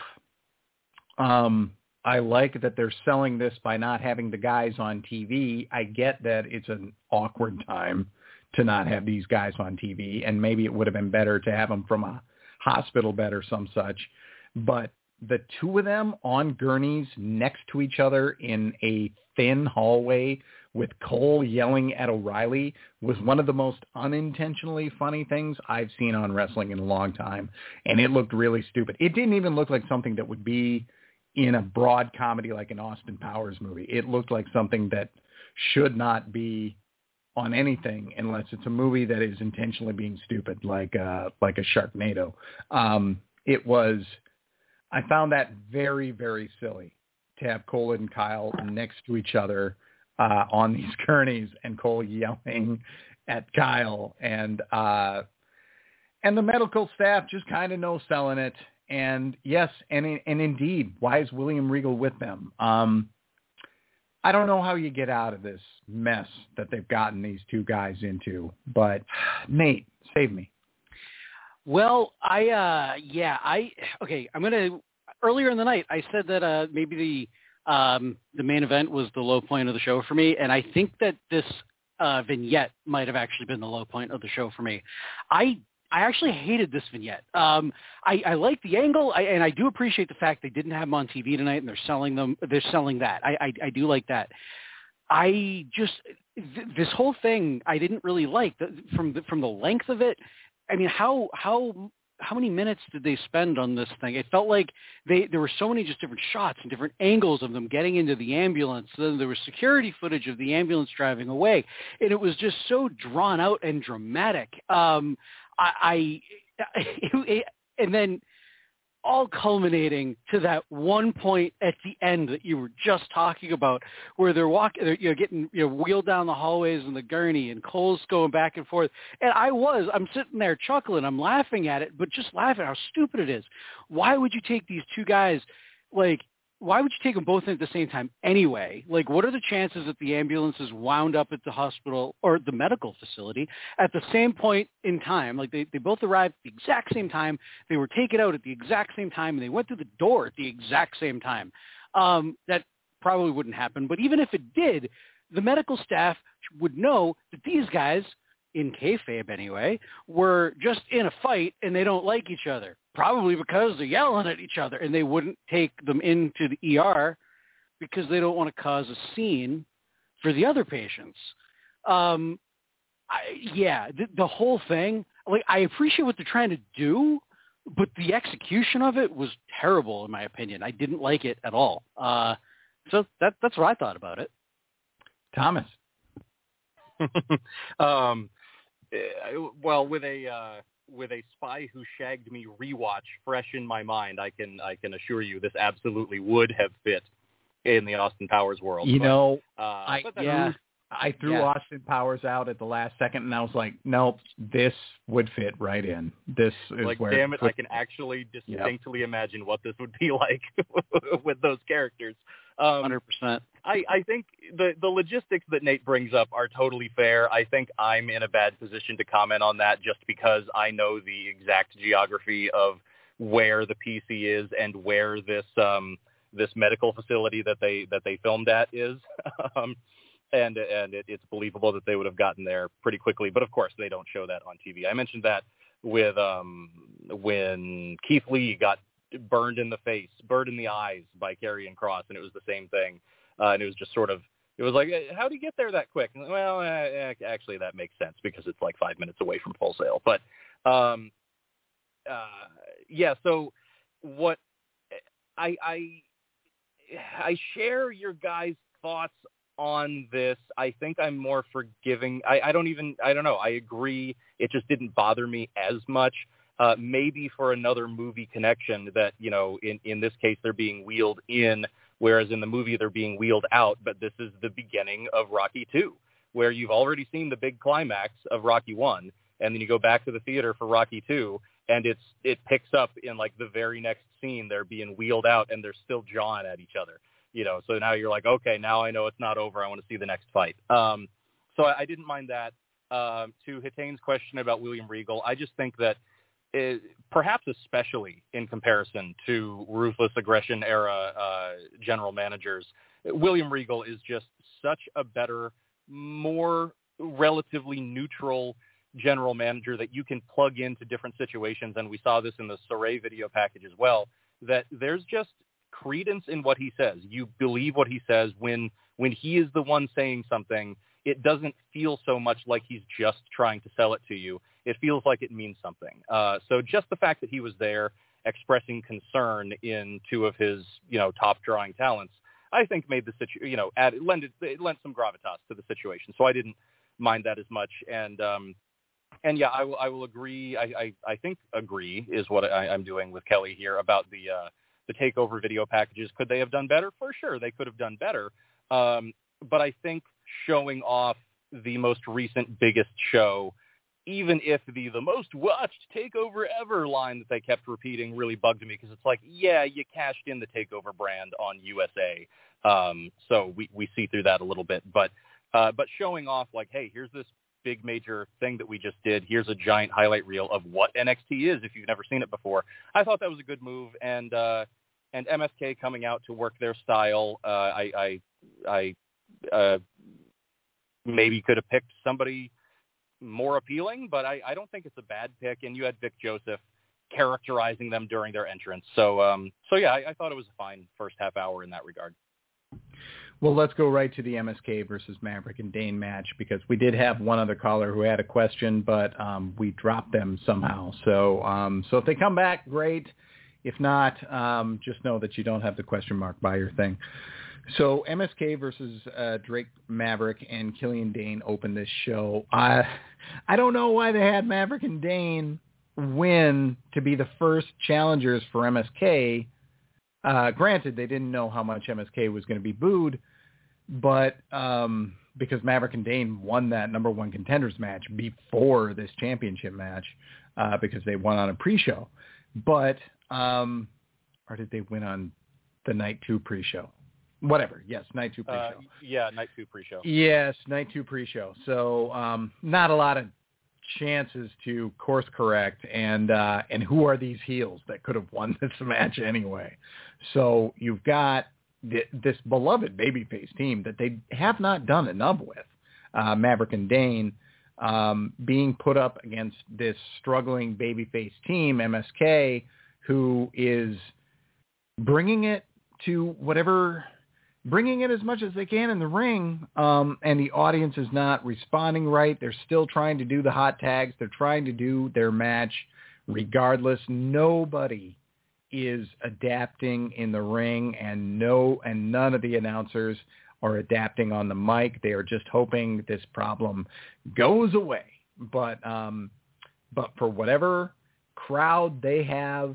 B: um, I like that they're selling this by not having the guys on T V. I get that it's an awkward time to not have these guys on T V, and maybe it would have been better to have them from a hospital bed or some such. But the two of them on gurneys next to each other in a thin hallway with Cole yelling at O'Reilly was one of the most unintentionally funny things I've seen on wrestling in a long time, and it looked really stupid. It didn't even look like something that would be in a broad comedy like an Austin Powers movie. It looked like something that should not be on anything unless it's a movie that is intentionally being stupid, like uh, like a Sharknado. Um, it was, I found that very, very silly to have Cole and Kyle next to each other uh, on these gurneys, and Cole yelling at Kyle, and uh, and the medical staff just kind of no selling it. And yes, and and indeed, why is William Regal with them? Um, I don't know how you get out of this mess that they've gotten these two guys into, but Nate, save me.
D: Well, I, uh, yeah, I, okay, I'm going to, earlier in the night, I said that uh, maybe the, um, the main event was the low point of the show for me, and I think that this uh, vignette might have actually been the low point of the show for me. I I actually hated this vignette. Um, I, I like the angle, I, and I do appreciate the fact they didn't have them on T V tonight, and they're selling them. They're selling that. I, I, I do like that. I just th- this whole thing I didn't really like the, from the, from the length of it. I mean, how how how many minutes did they spend on this thing? It felt like they there were so many just different shots and different angles of them getting into the ambulance. Then there was security footage of the ambulance driving away, and it was just so drawn out and dramatic. Um, I, I it, it, and then all culminating to that one point at the end that you were just talking about, where they're walking, they're, you know, getting you know wheeled down the hallways in the gurney, and Cole's going back and forth. And I was, I'm sitting there chuckling, I'm laughing at it, but just laughing at how stupid it is. Why would you take these two guys, like? Why would you take them both in at the same time anyway? Like, what are the chances that the ambulance is wound up at the hospital or the medical facility at the same point in time? Like, they, they both arrived at the exact same time. They were taken out at the exact same time, and they went through the door at the exact same time. Um, that probably wouldn't happen. But even if it did, the medical staff would know that these guys, in kayfabe anyway, were just in a fight, and they don't like each other. Probably because they're yelling at each other, and they wouldn't take them into the E R because they don't want to cause a scene for the other patients. Um, I, yeah, the, the whole thing, like, I appreciate what they're trying to do, but the execution of it was terrible, in my opinion. I didn't like it at all. Uh, so that, that's what I thought about it.
B: Thomas.
C: um, well, with a... Uh... with a Spy Who Shagged Me rewatch fresh in my mind, I can I can assure you this absolutely would have fit in the Austin Powers world.
B: You
C: but,
B: know,
C: uh,
B: I
C: but
B: yeah, I threw
D: yeah.
B: Austin Powers out at the last second, and I was like, nope, this would fit right in. This is
C: like,
B: where
C: damn it,
B: it
C: I can actually distinctly yep. imagine what this would be like with those characters. Um,
D: one hundred percent.
C: I, I think the, the logistics that Nate brings up are totally fair. I think I'm in a bad position to comment on that just because I know the exact geography of where the P C is and where this um, this medical facility that they that they filmed at is. um, and and it, it's believable that they would have gotten there pretty quickly. But, of course, they don't show that on T V. I mentioned that with um, when Keith Lee got burned in the face, burned in the eyes by Karrion Kross, and it was the same thing. Uh, and it was just sort of, it was like, how do you get there that quick? And, well, uh, actually, that makes sense because it's like five minutes away from Full Sail. But, um, uh, yeah, so what I, I, I share your guys' thoughts on this. I think I'm more forgiving. I, I don't even, I don't know. I agree. It just didn't bother me as much. Uh, maybe for another movie connection that, you know, in, in this case, they're being wheeled in whereas in the movie they're being wheeled out. But this is the beginning of Rocky two, where you've already seen the big climax of Rocky one, and then you go back to the theater for Rocky two, and it's it picks up in like the very next scene. They're being wheeled out, and they're still jawing at each other. You know, so now you're like, okay, now I know it's not over. I want to see the next fight. Um, so I, I didn't mind that. Um, to Hitane's question about William Regal, I just think that it, perhaps especially in comparison to Ruthless Aggression era uh, general managers, William Regal is just such a better, more relatively neutral general manager that you can plug into different situations. And we saw this in the Saray video package as well, that there's just credence in what he says. You believe what he says when when he is the one saying something. It doesn't feel so much like he's just trying to sell it to you. It feels like it means something. Uh, so just the fact that he was there expressing concern in two of his, you know, top drawing talents, I think made the situ, you know, add, it lent, it lent some gravitas to the situation. So I didn't mind that as much. And, um, and yeah, I will, I will agree. I, I, I think agree is what I, I'm doing with Kelly here about the, uh, the takeover video packages. Could they have done better? For sure. They could have done better. Um, but I think showing off the most recent biggest show, even if the, the most watched takeover ever line that they kept repeating really bugged me, because it's like, yeah, you cashed in the takeover brand on U S A. Um, so we, we see through that a little bit, but, uh, but showing off like, hey, here's this big major thing that we just did. Here's a giant highlight reel of what N X T is if you've never seen it before. I thought that was a good move. And, uh, and M S K coming out to work their style. Uh, I, I, I, uh, maybe could have picked somebody more appealing, but I, I don't think it's a bad pick. And you had Vic Joseph characterizing them during their entrance. So, um, so yeah, I, I thought it was a fine first half hour in that regard.
B: Well, let's go right to the M S K versus Maverick and Dane match, because we did have one other caller who had a question, but um, we dropped them somehow. So, um, so if they come back, great. If not, um, just know that you don't have the question mark by your thing. So M S K versus uh, Drake Maverick and Killian Dane opened this show. I I don't know why they had Maverick and Dane win to be the first challengers for M S K. Uh, granted, they didn't know how much M S K was going to be booed, but um, because Maverick and Dane won that number one contenders match before this championship match uh, because they won on a pre-show. But, um, or did they win on the night two pre-show? Whatever. Yes, night two pre-show.
C: Uh, yeah, night two pre-show.
B: Yes, night two pre-show. So um, not a lot of chances to course correct, and uh, and who are these heels that could have won this match anyway? So you've got th- this beloved babyface team that they have not done enough with. Uh, Maverick and Dane um, being put up against this struggling babyface team, M S K, who is bringing it to whatever. Bringing it as much as they can in the ring, um, and the audience is not responding right. They're still trying to do the hot tags. They're trying to do their match regardless. Nobody is adapting in the ring, and no, and none of the announcers are adapting on the mic. They are just hoping this problem goes away. But, um, but for whatever crowd they have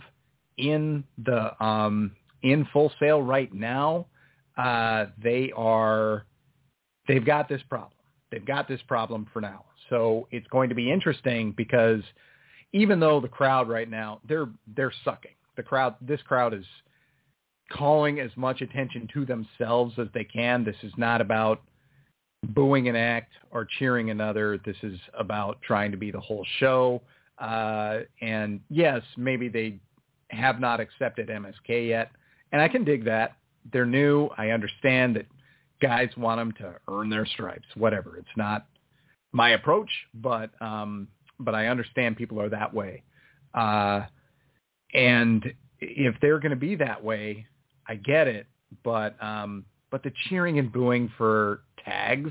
B: in the um, in Full Sail right now, Uh, they are, they've got this problem. They've got this problem for now. So it's going to be interesting because even though the crowd right now, they're, they're sucking. The crowd, this crowd is calling as much attention to themselves as they can. This is not about booing an act or cheering another. This is about trying to be the whole show. Uh, and yes, maybe they have not accepted M S K yet. And I can dig that. They're new. I understand that guys want them to earn their stripes, whatever. It's not my approach, but um, but I understand people are that way. Uh, and if they're going to be that way, I get it. But um, but the cheering and booing for tags,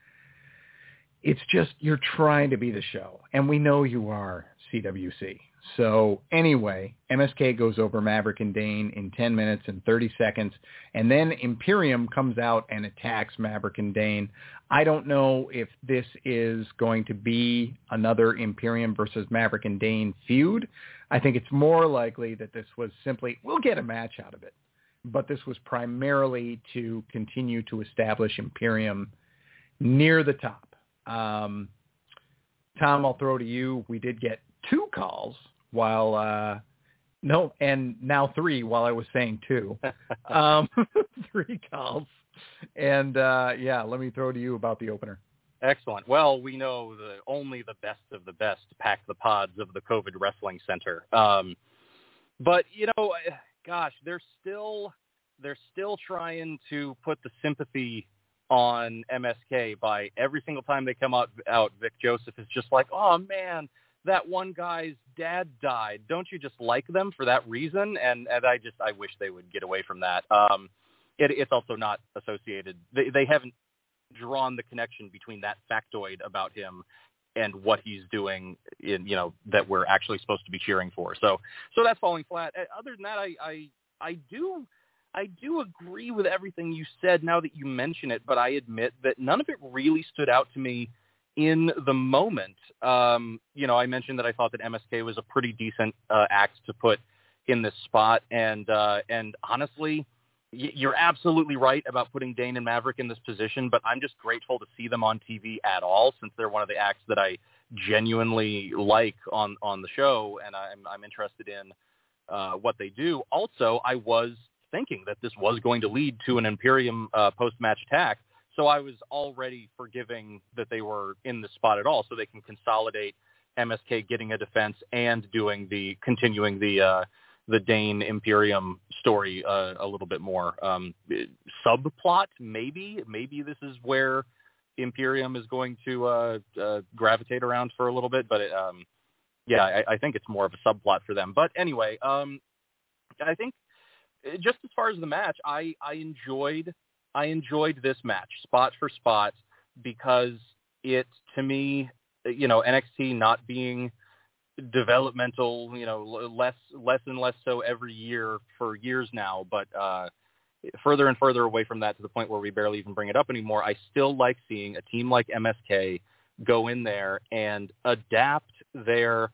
B: it's just you're trying to be the show. And we know you are, C W C. So anyway, M S K goes over Maverick and Dane in ten minutes and thirty seconds, and then Imperium comes out and attacks Maverick and Dane. I don't know if this is going to be another Imperium versus Maverick and Dane feud. I think it's more likely that this was simply, we'll get a match out of it. but this was primarily to continue to establish Imperium near the top. Um, Tom, I'll throw to you. We did get two calls while, uh, no, and now three while I was saying two. um, three calls. And, uh, yeah, let me throw to you about the opener.
C: Excellent. Well, we know the only the best of the best pack the pods of the COVID Wrestling Center. Um, but, you know, gosh, they're still they're still trying to put the sympathy on M S K by every single time they come out, out Vic Joseph is just like, oh, man, that one guy's dad died. Don't you just like them for that reason? And, and I just I wish they would get away from that. Um, it, it's also not associated. They, they haven't drawn the connection between that factoid about him and what he's doing in, you know, that we're actually supposed to be cheering for. So, so that's falling flat. Other than that, I, I, I do, I do agree with everything you said now that you mention it, but I admit that none of it really stood out to me in the moment. Um, you know, I mentioned that I thought that M S K was a pretty decent uh, act to put in this spot. And, uh, and honestly, you're absolutely right about putting Dane and Maverick in this position, but I'm just grateful to see them on T V at all, since they're one of the acts that I genuinely like on, on the show, and I'm, I'm interested in uh, what they do. Also, I was thinking that this was going to lead to an Imperium uh, post-match attack, so I was already forgiving that they were in the spot at all, so they can consolidate M S K getting a defense and doing the continuing the uh, the Dane Imperium story uh, a little bit more. Um, subplot, maybe. Maybe this is where Imperium is going to uh, uh, gravitate around for a little bit. But, it, um, yeah, I, I think it's more of a subplot for them. But anyway, um, I think just as far as the match, I, I enjoyed I enjoyed this match, spot for spot, because it, to me, you know, N X T not being developmental, you know, less less and less so every year for years now, but uh, further and further away from that to the point where we barely even bring it up anymore. I still like seeing a team like M S K go in there and adapt their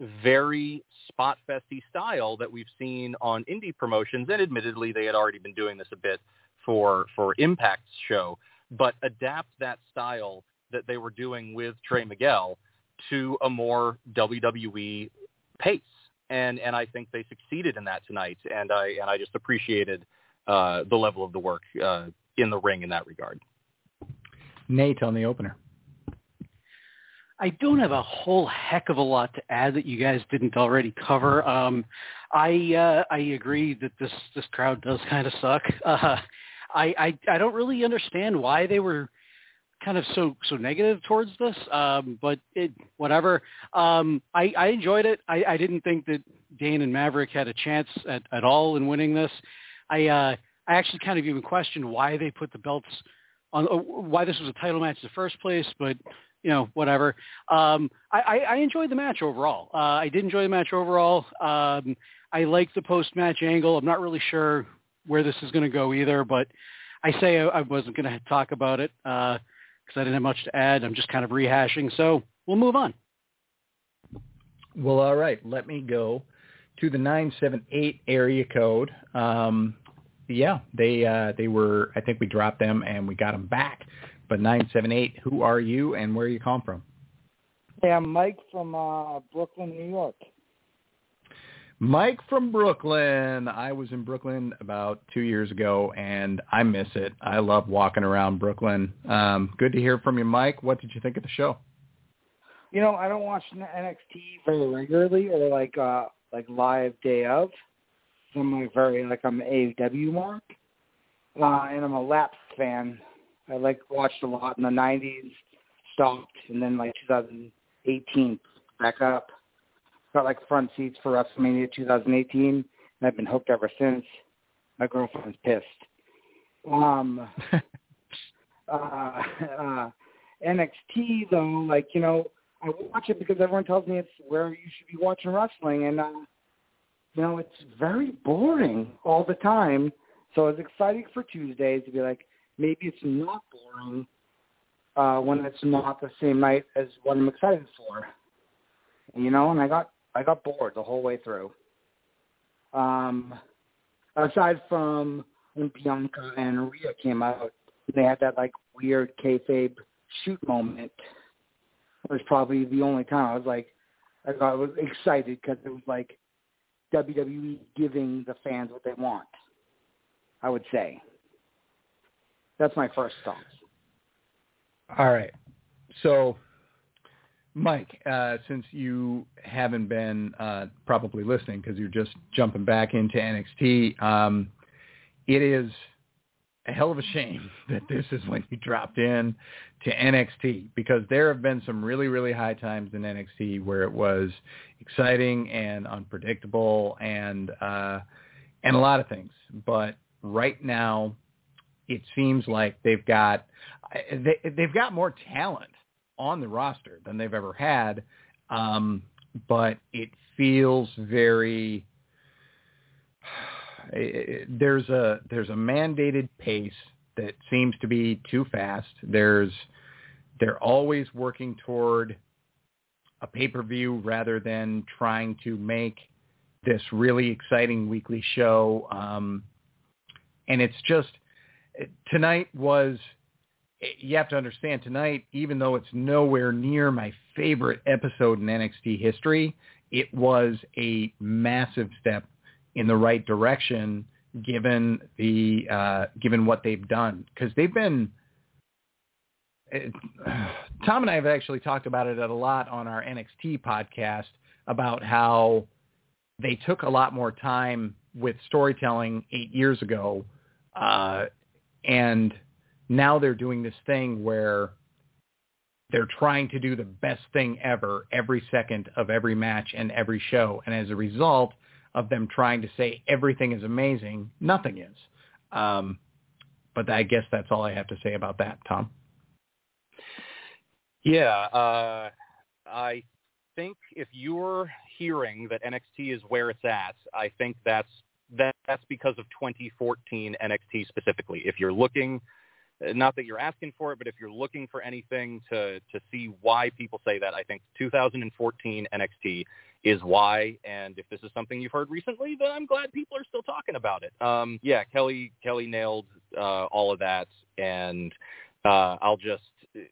C: very spot festy style that we've seen on indie promotions, and admittedly they had already been doing this a bit for for Impact's show, but adapt that style that they were doing with Trey Miguel to a more W W E pace. And, and I think they succeeded in that tonight. And I, and I just appreciated uh, the level of the work uh, in the ring in that regard.
B: Nate on the opener.
D: I don't have a whole heck of a lot to add that you guys didn't already cover. Um, I, uh, I agree that this, this crowd does kind of suck. Uh, I, I, I don't really understand why they were kind of so so negative towards this, um, but it, whatever. Um, I, I enjoyed it. I, I didn't think that Dane and Maverick had a chance at, at all in winning this. I uh, I actually kind of even questioned why they put the belts on, uh, why this was a title match in the first place, but, you know, whatever. Um, I, I, I enjoyed the match overall. Uh, I did enjoy the match overall. Um, I liked the post-match angle. I'm not really sure where this is going to go either, but I say I, I wasn't going to talk about it. Uh, because I didn't have much to add. I'm just kind of rehashing, so we'll move on.
B: Well, all right. Let me go to the nine seven eight area code. Um, yeah, they uh, they were, I think we dropped them and we got them back. But nine seven eight, who are you and where are you calling from?
G: Hey, I'm Mike from uh, Brooklyn, New York.
B: Mike from Brooklyn. I was in Brooklyn about two years ago, and I miss it. I love walking around Brooklyn. Um, good to hear from you, Mike. What did you think of the show?
G: You know, I don't watch N X T very regularly or like uh, like live day of. So I'm like very like I'm an A E W mark, uh, and I'm a lapsed fan. I like watched a lot in the nineties, stopped, and then like two thousand eighteen back up. Got like front seats for WrestleMania two thousand eighteen, and I've been hooked ever since. My girlfriend's pissed. Um, uh, uh, N X T though, like, you know, I watch it because everyone tells me it's where you should be watching wrestling, and uh, you know, it's very boring all the time. So I was excited for Tuesdays to be like, maybe it's not boring uh, when it's not the same night as what I'm excited for. You know, and I got I got bored the whole way through. Um, aside from when Bianca and Rhea came out, they had that like weird kayfabe shoot moment. It was probably the only time I was like, I got I was excited because it was like W W E giving the fans what they want, I would say. That's my first thoughts.
B: All right. So, Mike, uh, since you haven't been uh, probably listening because you're just jumping back into N X T, um, it is a hell of a shame that this is when you dropped in to N X T, because there have been some really, really high times in N X T where it was exciting and unpredictable and uh, and a lot of things. But right now, it seems like they've got they, they've got more talent on the roster than they've ever had, um, but it feels very. There's a there's a mandated pace that seems to be too fast. There's they're always working toward a pay-per-view rather than trying to make this really exciting weekly show. Um, and it's just tonight was. You have to understand tonight, even though it's nowhere near my favorite episode in N X T history, it was a massive step in the right direction, given the uh, given what they've done, because they've been. It, Tom and I have actually talked about it a lot on our N X T podcast about how they took a lot more time with storytelling eight years ago, uh, and now they're doing this thing where they're trying to do the best thing ever every second of every match and every show. And as a result of them trying to say everything is amazing, nothing is. Um, but I guess that's all I have to say about that, Tom.
C: Yeah, uh, I think if you're hearing that N X T is where it's at, I think that's that, that's because of twenty fourteen N X T specifically. If you're looking... Not that you're asking for it, but if you're looking for anything to, to see why people say that, I think two thousand fourteen N X T is why. And if this is something you've heard recently, then I'm glad people are still talking about it. Um, yeah, Kelly Kelly nailed uh, all of that. And uh, I'll just,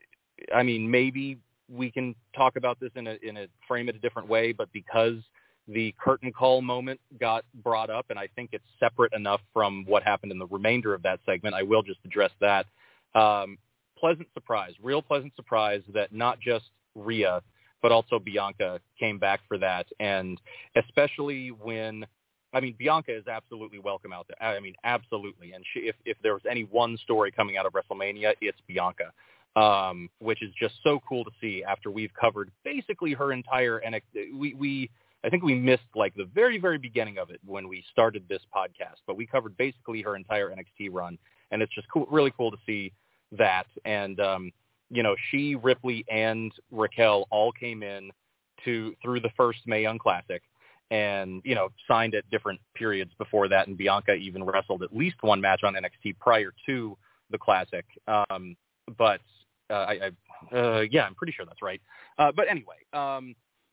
C: I mean, maybe we can talk about this in a in a frame it a different way, but because the curtain call moment got brought up, and I think it's separate enough from what happened in the remainder of that segment, I will just address that. Um, pleasant surprise, real pleasant surprise that not just Rhea, but also Bianca came back for that. And especially when, I mean, Bianca is absolutely welcome out there. I mean, absolutely. And she, if, if there was any one story coming out of WrestleMania, it's Bianca, um, which is just so cool to see after we've covered basically her entire N X T. We, we, I think we missed like the very, very beginning of it when we started this podcast, but we covered basically her entire N X T run. And it's just cool, really cool to see that. And, um, you know, she, Ripley, and Raquel all came in to through the first Mae Young Classic and, you know, signed at different periods before that. And Bianca even wrestled at least one match on N X T prior to the Classic. Um, but, uh, I, I uh, yeah, I'm pretty sure that's right. Uh, but anyway, um,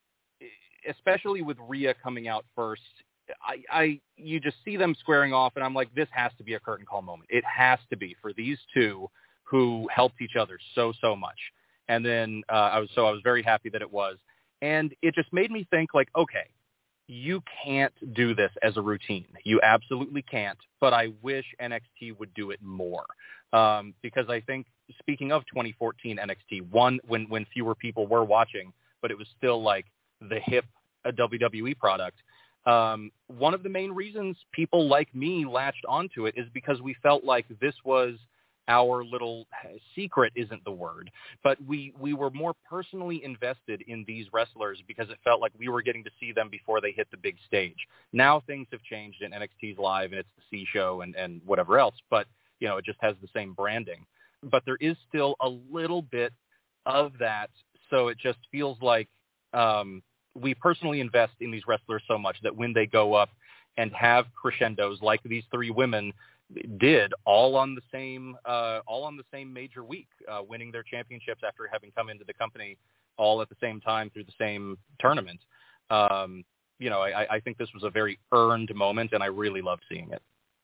C: especially with Rhea coming out first, I, I, you just see them squaring off, and I'm like, this has to be a curtain call moment. It has to be for these two who helped each other so, so much. And then uh, I was, so I was very happy that it was. And it just made me think like, okay, you can't do this as a routine. You absolutely can't, but I wish N X T would do it more. Um, because I think, speaking of twenty fourteen N X T, one, when, when fewer people were watching, but it was still like the hip a W W E product. Um, one of the main reasons people like me latched onto it is because we felt like this was our little secret, isn't the word, but we, we were more personally invested in these wrestlers because it felt like we were getting to see them before they hit the big stage. Now things have changed and N X T's live and it's the C show and, and whatever else, but you know, it just has the same branding, but there is still a little bit of that. So it just feels like, um, we personally invest in these wrestlers so much that when they go up and have crescendos like these three women did all on the same, uh, all on the same major week, uh, winning their championships after having come into the company all at the same time through the same tournament. Um, you know, I, I think this was a very earned moment and I really loved seeing it.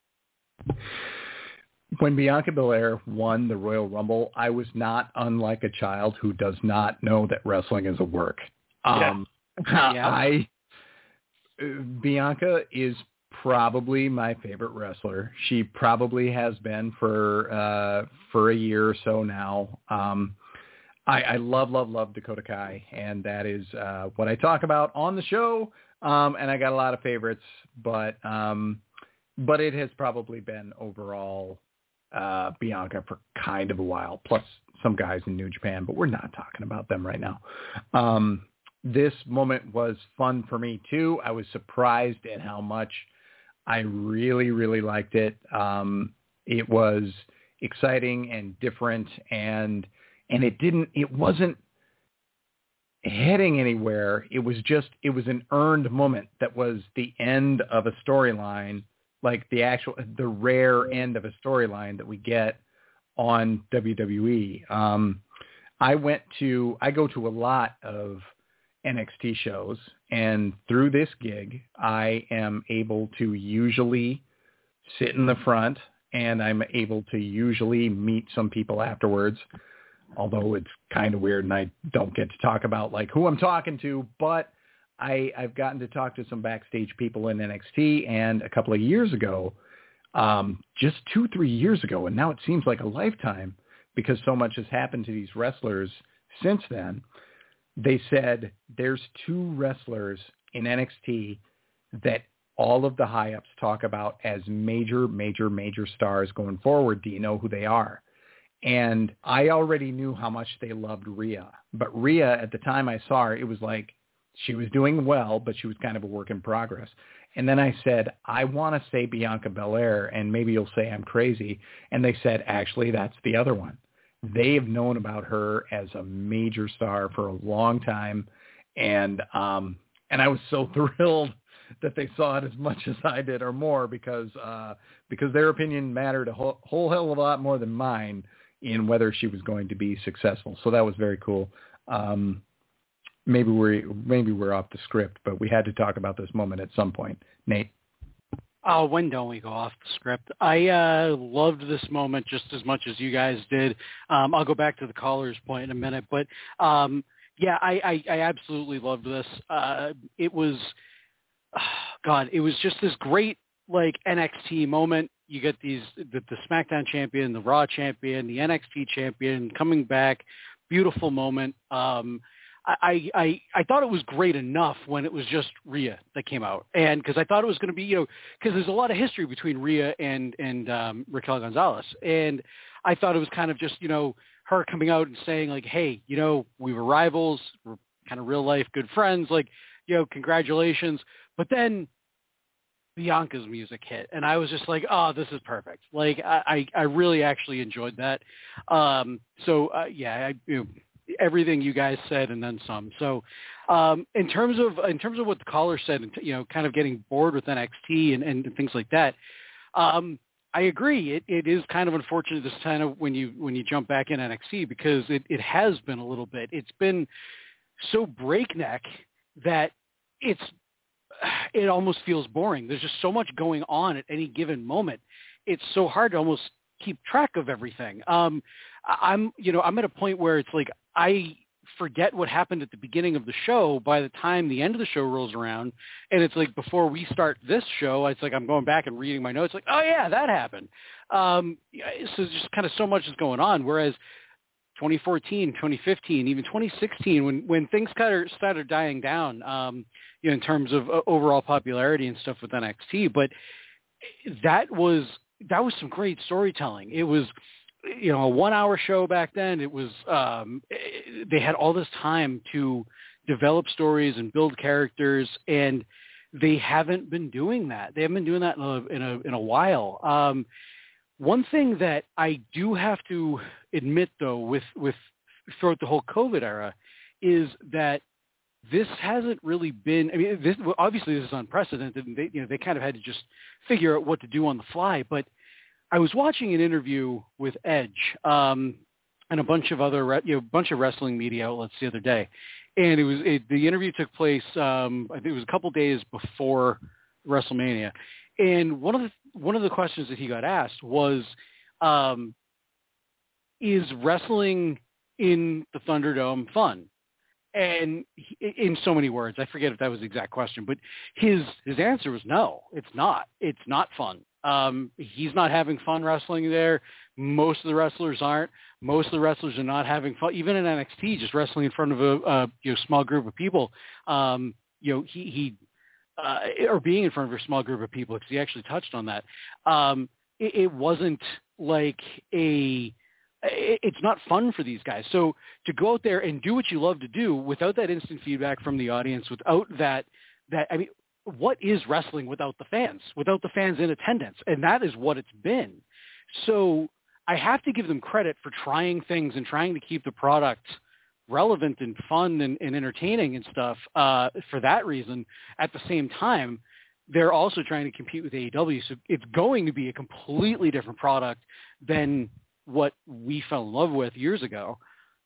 B: When Bianca Belair won the Royal Rumble, I was not unlike a child who does not know that wrestling is a work. Um, yeah.
D: Yeah.
B: I Bianca is probably my favorite wrestler. She probably has been for uh, for a year or so now. Um, I, I love, love, love Dakota Kai, and that is uh, what I talk about on the show. Um, and I got a lot of favorites, but um, but it has probably been overall uh, Bianca for kind of a while, plus some guys in New Japan, but we're not talking about them right now. Um, this moment was fun for me, too. I was surprised at how much I really, really liked it. Um, it was exciting and different, and and it didn't, it wasn't heading anywhere. It was just, it was an earned moment that was the end of a storyline, like the actual, the rare end of a storyline that we get on W W E. Um, I went to, I go to a lot of N X T shows, and through this gig, I am able to usually sit in the front, and I'm able to usually meet some people afterwards, although it's kind of weird and I don't get to talk about like who I'm talking to, but I, I've gotten to talk to some backstage people in N X T, and a couple of years ago, um, just two, three years ago, and now it seems like a lifetime because so much has happened to these wrestlers since then. They said there's two wrestlers in N X T that all of the high-ups talk about as major, major, major stars going forward. Do you know who they are? And I already knew how much they loved Rhea. But Rhea, at the time I saw her, it was like she was doing well, but she was kind of a work in progress. And then I said, I want to say Bianca Belair, and maybe you'll say I'm crazy. And they said, actually, that's the other one. They've known about her as a major star for a long time. And um, and I was so thrilled that they saw it as much as I did or more because uh, because their opinion mattered a whole, whole hell of a lot more than mine in whether she was going to be successful. So that was very cool. Um, maybe we're maybe we're off the script, but we had to talk about this moment at some point. Nate?
D: Oh, when don't we go off the script? I uh, loved this moment just as much as you guys did. Um, I'll go back to the caller's point in a minute, but um, yeah, I, I, I absolutely loved this. Uh, it was, oh, God, it was just this great like N X T moment. You get these the, the SmackDown champion, the Raw champion, the N X T champion coming back. Beautiful moment. Um, I, I I thought it was great enough when it was just Rhea that came out, and because I thought it was going to be, you know, because there's a lot of history between Rhea and and um, Raquel Gonzalez, and I thought it was kind of just, you know, her coming out and saying like, hey, you know, we were rivals, we're kind of real life good friends, like, you know, congratulations. But then Bianca's music hit, and I was just like, oh, this is perfect. Like I I, I really actually enjoyed that. Um, so uh, yeah, I. You know, everything you guys said and then some. So um, in terms of in terms of what the caller said, and you know, kind of getting bored with N X T and, and things like that, um, I agree. It, it is kind of unfortunate this kind of when you when you jump back in N X T because it, it has been a little bit. It's been so breakneck that it's it almost feels boring. There's just so much going on at any given moment. It's so hard to almost keep track of everything. Um, I'm, you know, I'm at a point where it's like I forget what happened at the beginning of the show by the time the end of the show rolls around, and it's like before we start this show, it's like I'm going back and reading my notes, like, oh yeah, that happened. Um, so just kind of so much is going on. Whereas twenty fourteen, twenty fifteen, even twenty sixteen, when when things kind of started dying down, um, you know, in terms of overall popularity and stuff with N X T, but that was. That was some great storytelling. It was, you know, a one-hour show back then. It was um, they had all this time to develop stories and build characters, and they haven't been doing that. They haven't been doing that in a in a, in a while. Um, one thing that I do have to admit, though, with with throughout the whole COVID era, is that this hasn't really been. I mean, this obviously this is unprecedented, and they, you know, they kind of had to just figure out what to do on the fly. But I was watching an interview with Edge um, and a bunch of other, you know, bunch of wrestling media outlets the other day, and it was it, the interview took place. Um, I think it was a couple days before WrestleMania, and one of the one of the questions that he got asked was, um, is wrestling in the Thunderdome fun? And he, in so many words, I forget if that was the exact question, but his his answer was no, it's not. It's not fun. Um, he's not having fun wrestling there. Most of the wrestlers aren't. Most of the wrestlers are not having fun. Even in N X T, just wrestling in front of a, a you know, small group of people. Um, you know, he he uh, or being in front of a small group of people, because he actually touched on that. Um, it, it wasn't like a. It's not fun for these guys. So to go out there and do what you love to do without that instant feedback from the audience, without that, that, I mean, what is wrestling without the fans, without the fans in attendance? And that is what it's been. So I have to give them credit for trying things and trying to keep the product relevant and fun and, and entertaining and stuff uh, for that reason. At the same time, they're also trying to compete with A E W. So it's going to be a completely different product than what we fell in love with years ago.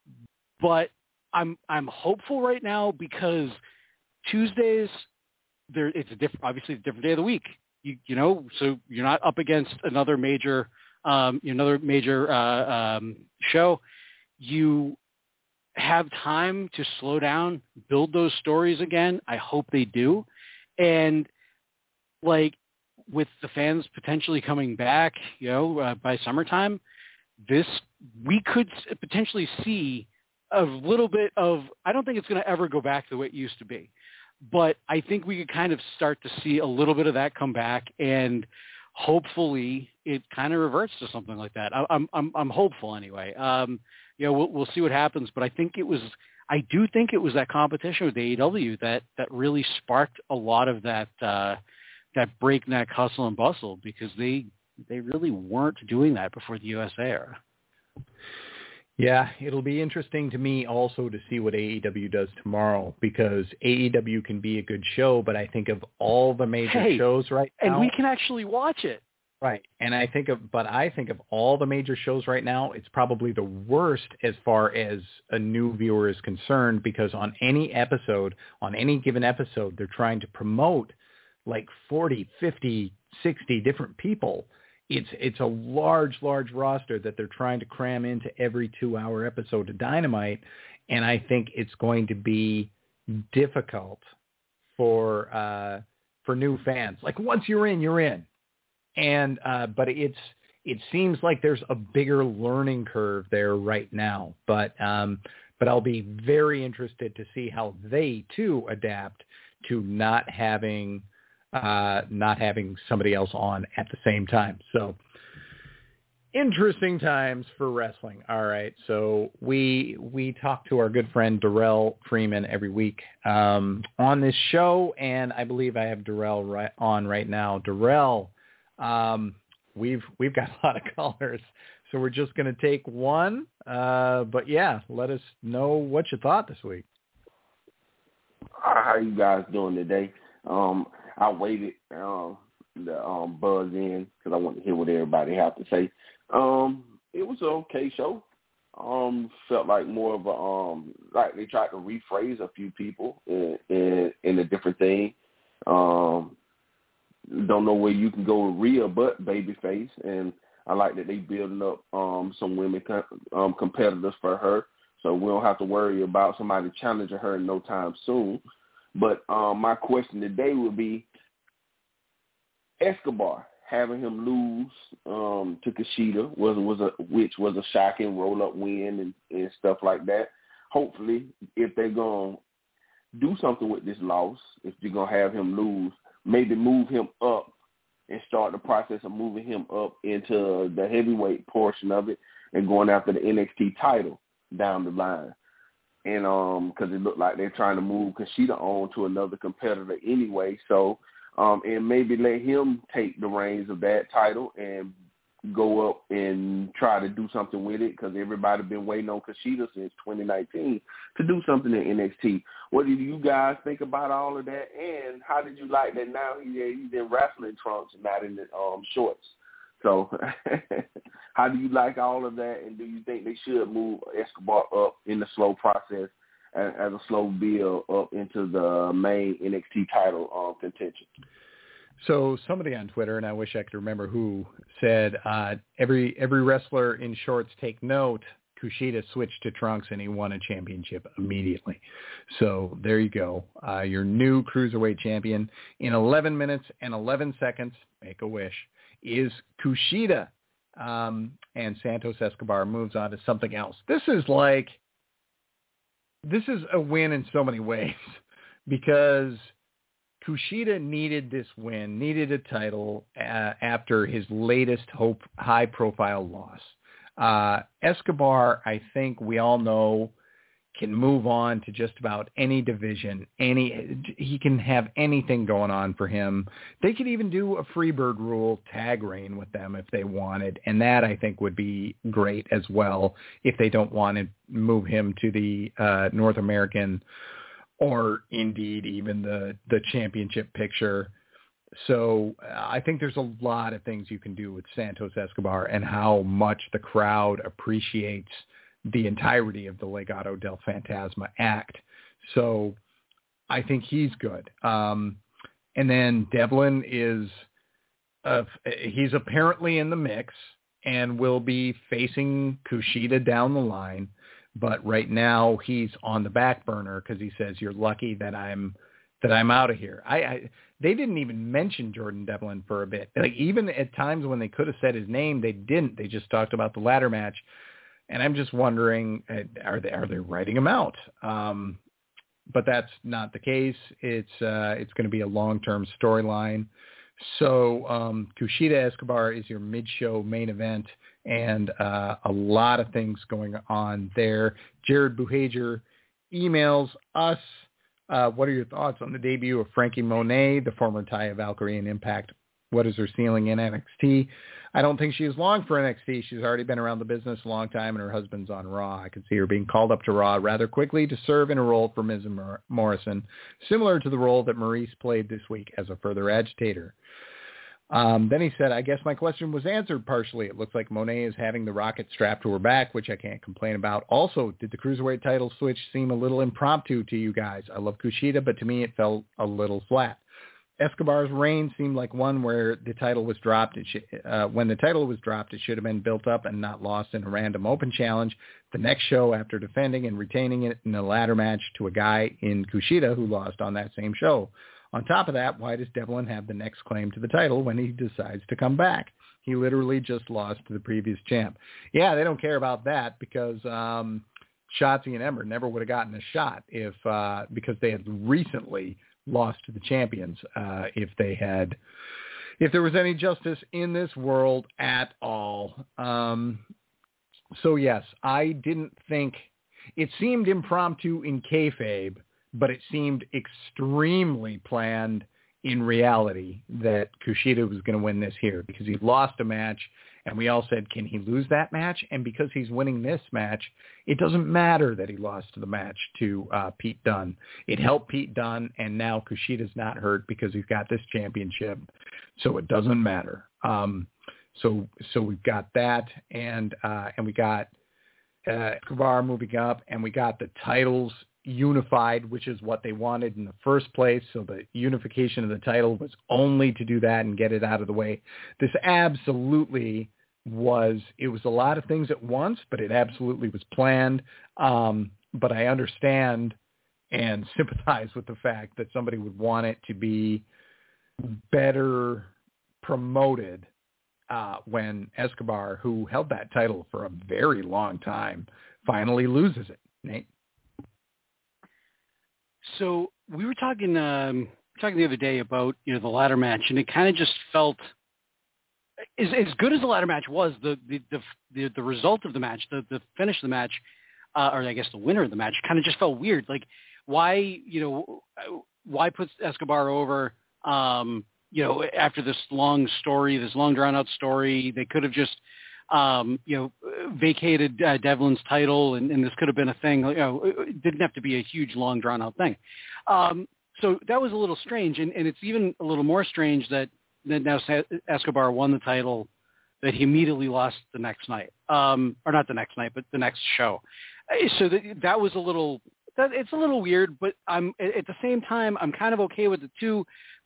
D: But I'm I'm hopeful right now, because Tuesdays, there it's a different, obviously a different day of the week. You you know, so you're not up against another major um, another major uh, um, show. You have time to slow down, build those stories again. I hope they do. And like with the fans potentially coming back, you know, uh, by summertime, this, we could potentially see a little bit of, I don't think it's going to ever go back to the way it used to be, but I think we could kind of start to see a little bit of that come back, and hopefully it kind of reverts to something like that. I, I'm, I'm, I'm hopeful anyway. Um, you know, we'll, we'll see what happens, but I think it was, I do think it was that competition with A E W that, that really sparked a lot of that, uh, that breakneck hustle and bustle, because they, they really weren't doing that before the U S A era.
B: Yeah, it'll be interesting to me also to see what A E W does tomorrow, because A E W can be a good show, but I think of all the major
D: hey,
B: shows right now.
D: And we can actually watch it.
B: Right. And I think of, but I think of all the major shows right now, it's probably the worst as far as a new viewer is concerned, because on any episode, on any given episode, they're trying to promote like forty, fifty, sixty different people. It's it's a large, large roster that they're trying to cram into every two-hour episode of Dynamite, and I think it's going to be difficult for uh, for new fans. Like once you're in, you're in, and uh, but it's it seems like there's a bigger learning curve there right now. But um, but I'll be very interested to see how they too adapt to not having. Uh, not having somebody else on at the same time. So interesting times for wrestling. All right. So we, we talk to our good friend Darrell Freeman every week um, on this show. And I believe I have Darrell right on right now. Darrell, um, we've, we've got a lot of callers, so we're just going to take one. Uh, but yeah, let us know what you thought this week.
H: How you guys doing today? Um, I waited um, the um, buzz in because I want to hear what everybody have to say. Um, it was an okay show. Um, felt like more of a um, like they tried to rephrase a few people in in, in a different thing. Um, don't know where you can go with Rhea but babyface, and I like that they building up um, some women um, competitors for her, so we don't have to worry about somebody challenging her in no time soon. But um, my question today would be Escobar, having him lose um, to Kushida was was a which was a shocking roll up win and, and stuff like that. Hopefully, if they're gonna do something with this loss, if you're gonna have him lose, maybe move him up and start the process of moving him up into the heavyweight portion of it and going after the N X T title down the line. And um, because it looked like they're trying to move Kushida on to another competitor anyway, so um, and maybe let him take the reins of that title and go up and try to do something with it, because everybody been waiting on Kushida since twenty nineteen to do something in N X T. What did you guys think about all of that, and how did you like that now he's he's in wrestling trunks and not in the um, shorts? So how do you like all of that, and do you think they should move Escobar up in the slow process as, as a slow build up into the main N X T title um, contention?
B: So somebody on Twitter, and I wish I could remember who, said uh, every every wrestler in shorts take note. Kushida switched to trunks and he won a championship immediately. So there you go. Uh, your new cruiserweight champion in eleven minutes and eleven seconds, make a wish, is Kushida. Um, and Santos Escobar moves on to something else. This is like, this is a win in so many ways because Kushida needed this win, needed a title uh, after his latest hope, high-profile loss. Uh, Escobar, I think we all know, can move on to just about any division. Any he can have anything going on for him. They could even do a Freebird rule tag reign with them if they wanted, and that I think would be great as well if they don't want to move him to the uh, North American or indeed even the, the championship picture. So uh, I think there's a lot of things you can do with Santos Escobar and how much the crowd appreciates the entirety of the Legado del Fantasma act. So I think he's good. Um, and then Devlin is, uh, he's apparently in the mix and will be facing Kushida down the line. But right now he's on the back burner because he says, you're lucky that I'm, that I'm out of here. I, I they didn't even mention Jordan Devlin for a bit. Like even at times when they could have said his name, they didn't. They just talked about the ladder match. And I'm just wondering, are they, are they writing him out? Um, but that's not the case. It's, uh, it's going to be a long-term storyline. So um, Kushida Escobar is your mid-show main event, and uh, a lot of things going on there. Jared Buhager emails us, uh, what are your thoughts on the debut of Frankie Monet, the former Taya Valkyrie in Impact? What is her ceiling in N X T? I don't think she is long for N X T. She's already been around the business a long time, and her husband's on Raw. I could see her being called up to Raw rather quickly to serve in a role for Miz Morrison, similar to the role that Maurice played this week as a further agitator. Um, then he said, I guess my question was answered partially. It looks like Monet is having the rocket strapped to her back, which I can't complain about. Also, did the Cruiserweight title switch seem a little impromptu to you guys? I love Kushida, but to me it felt a little flat. Escobar's reign seemed like one where the title was dropped. It should, uh, when the title was dropped, it should have been built up and not lost in a random open challenge. The next show after defending and retaining it in a ladder match to a guy in Kushida who lost on that same show. On top of that, why does Devlin have the next claim to the title when he decides to come back? He literally just lost to the previous champ. Yeah, they don't care about that because um, Shotzi and Ember never would have gotten a shot if uh, because they had recently lost to the champions uh, if they had, if there was any justice in this world at all. Um, so yes, I didn't think, it seemed impromptu in kayfabe, but it seemed extremely planned in reality that Kushida was going to win this here because he lost a match. And we all said, can he lose that match? And because he's winning this match, it doesn't matter that he lost to the match to uh, Pete Dunne. It helped Pete Dunne, and now Kushida's not hurt because he's got this championship, so it doesn't matter. Um, so so we've got that, and uh, and we got uh, Escobar moving up, and we got the titles unified, which is what they wanted in the first place. So the unification of the title was only to do that and get it out of the way. This absolutely was, it was a lot of things at once, but it absolutely was planned. Um, but I understand and sympathize with the fact that somebody would want it to be better promoted uh, when Escobar, who held that title for a very long time, finally loses it. Nate?
D: So we were talking um, talking the other day about, you know, the ladder match, and it kind of just felt as as good as the ladder match was. The the the the, the result of the match, the the finish of the match, uh, or I guess the winner of the match, kind of just felt weird. Like, why, you know, why put Escobar over? Um, you know, after this long story, this long drawn out story, they could have just, um, you know, vacated uh, Devlin's title, and, and this could have been a thing. You know, it didn't have to be a huge, long, drawn-out thing. Um, so that was a little strange, and, and it's even a little more strange that, that now Escobar won the title, that he immediately lost the next night, um, or not the next night, but the next show. So that, that was a little. That, it's a little weird, but I'm at the same time I'm kind of okay with it too,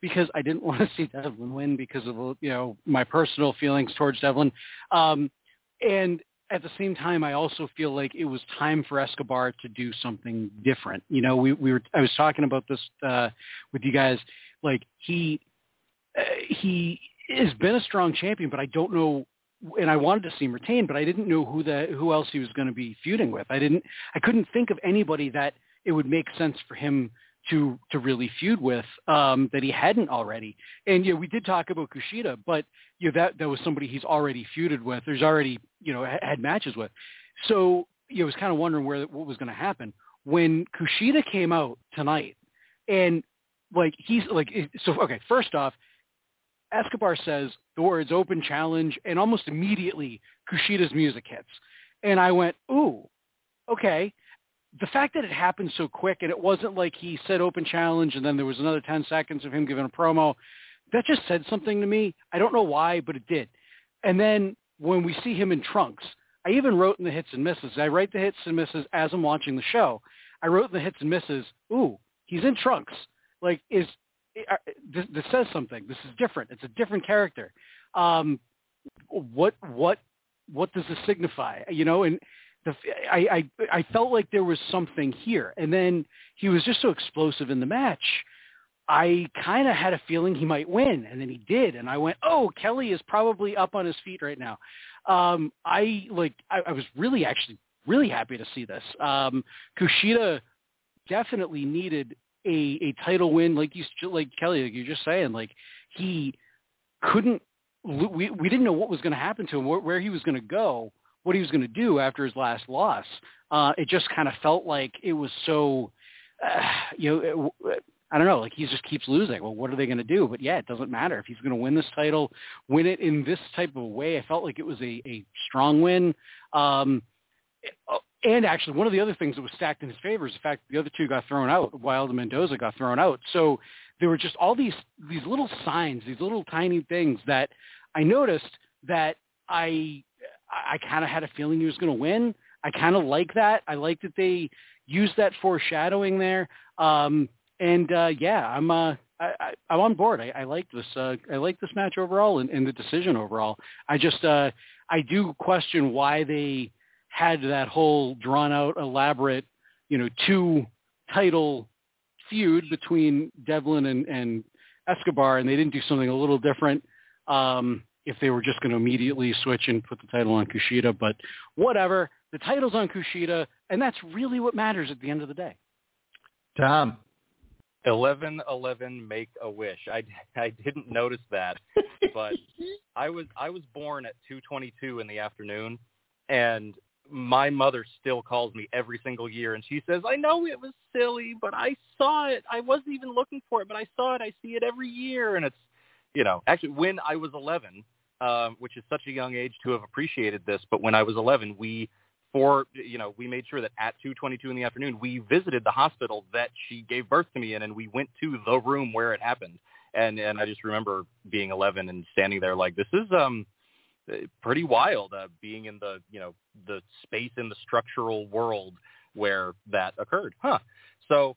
D: because I didn't want to see Devlin win because of, you know, my personal feelings towards Devlin. Um, and at the same time, I also feel like it was time for Escobar to do something different. You know, we, we were, I was talking about this uh, with you guys, like he, uh, he has been a strong champion, but I don't know, and I wanted to see him retain, but I didn't know who the, who else he was going to be feuding with. I didn't, I couldn't think of anybody that it would make sense for him to to really feud with um, that he hadn't already. And, you know, we did talk about Kushida, but, you know, that, that was somebody he's already feuded with. There's already, you know, had matches with. So, you know, I was kind of wondering where what was going to happen. When Kushida came out tonight and, like, he's like, so, okay, first off, Escobar says the words open challenge, and almost immediately Kushida's music hits. And I went, ooh, okay. The fact that it happened so quick, and it wasn't like he said open challenge and then there was another ten seconds of him giving a promo, that just said something to me. I don't know why, but it did. And then when we see him in trunks, I even wrote in the hits and misses. I write the hits and misses as I'm watching the show. I wrote in the hits and misses, ooh, he's in trunks. Like, is this, this says something. This is different. It's a different character. Um, what what what does this signify? You know, and The, I, I I felt like there was something here. And then he was just so explosive in the match. I kind of had a feeling he might win, and then he did. And I went, oh, Kelly is probably up on his feet right now. Um, I like I, I was really actually really happy to see this. Um, Kushida definitely needed a, a title win, like you like Kelly, like you're just saying. Like he couldn't. We we didn't know what was going to happen to him, where, where he was going to go, what he was going to do after his last loss. Uh, it just kind of felt like it was so, uh, you know, it, I don't know, like he just keeps losing. Well, what are they going to do? But yeah, it doesn't matter. If he's going to win this title, win it in this type of way. I felt like it was a, a strong win. Um, and actually, one of the other things that was stacked in his favor is the fact that the other two got thrown out. Wilde and Mendoza got thrown out. So there were just all these, these little signs, these little tiny things that I noticed that I, I kind of had a feeling he was going to win. I kind of like that. I like that they used that foreshadowing there. Um, and uh, yeah, I'm uh, I, I, I'm on board. I, I like this. Uh, I like this match overall and, and the decision overall. I just uh, I do question why they had that whole drawn out, elaborate, you know, two title feud between Devlin and, and Escobar, and they didn't do something a little different. Um, if they were just going to immediately switch and put the title on Kushida, but whatever. The title's on Kushida, and that's really what matters at the end of the day.
B: Tom.
C: eleven eleven make a wish. I, I didn't notice that, but I was I was born at two twenty-two in the afternoon, and my mother still calls me every single year, and she says, I know it was silly, but I saw it. I wasn't even looking for it, but I saw it. I see it every year, and it's, you know, actually when I was eleven, um, which is such a young age to have appreciated this, but when I was eleven, we, for, you know, we made sure that at two twenty-two in the afternoon, we visited the hospital that she gave birth to me in, and we went to the room where it happened. And, and I just remember being eleven and standing there like, this is um pretty wild, uh, being in the, you know, the space in the structural world where that occurred. Huh. So,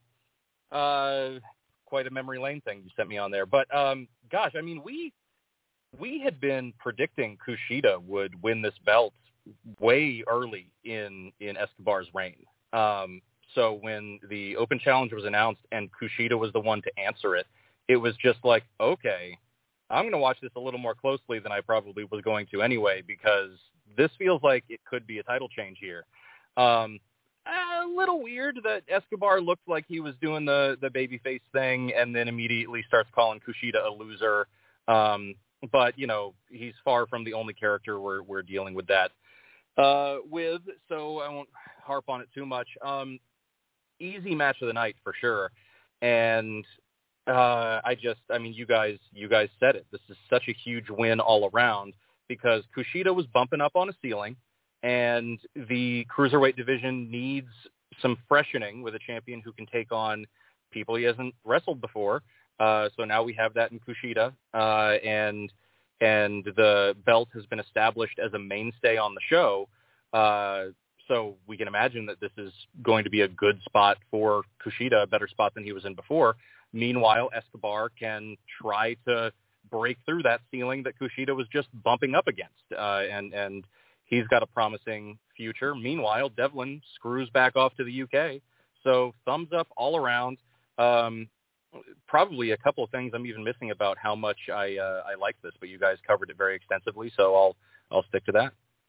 C: uh, quite a memory lane thing you sent me on there. But, um, gosh, I mean, we we had been predicting Kushida would win this belt way early in, in Escobar's reign. Um, so when the Open Challenge was announced and Kushida was the one to answer it, it was just like, okay, I'm going to watch this a little more closely than I probably was going to anyway, because this feels like it could be a title change here. Um, a little weird that Escobar looked like he was doing the, the babyface thing and then immediately starts calling Kushida a loser. Um, but, you know, he's far from the only character we're, we're dealing with that uh, with, so I won't harp on it too much. Um, easy match of the night for sure. And uh, I just, I mean, you guys, you guys said it. This is such a huge win all around because Kushida was bumping up on a ceiling, and the cruiserweight division needs some freshening with a champion who can take on people he hasn't wrestled before. Uh, so now we have that in Kushida, uh, and and the belt has been established as a mainstay on the show. Uh, so we can imagine that this is going to be a good spot for Kushida, a better spot than he was in before. Meanwhile, Escobar can try to break through that ceiling that Kushida was just bumping up against, uh, and and he's got a promising future. Meanwhile, Devlin screws back off to the U K. So thumbs up all around. Um, probably a couple of things I'm even missing about how much I uh, I like this, but you guys covered it very extensively, so I'll I'll stick to that.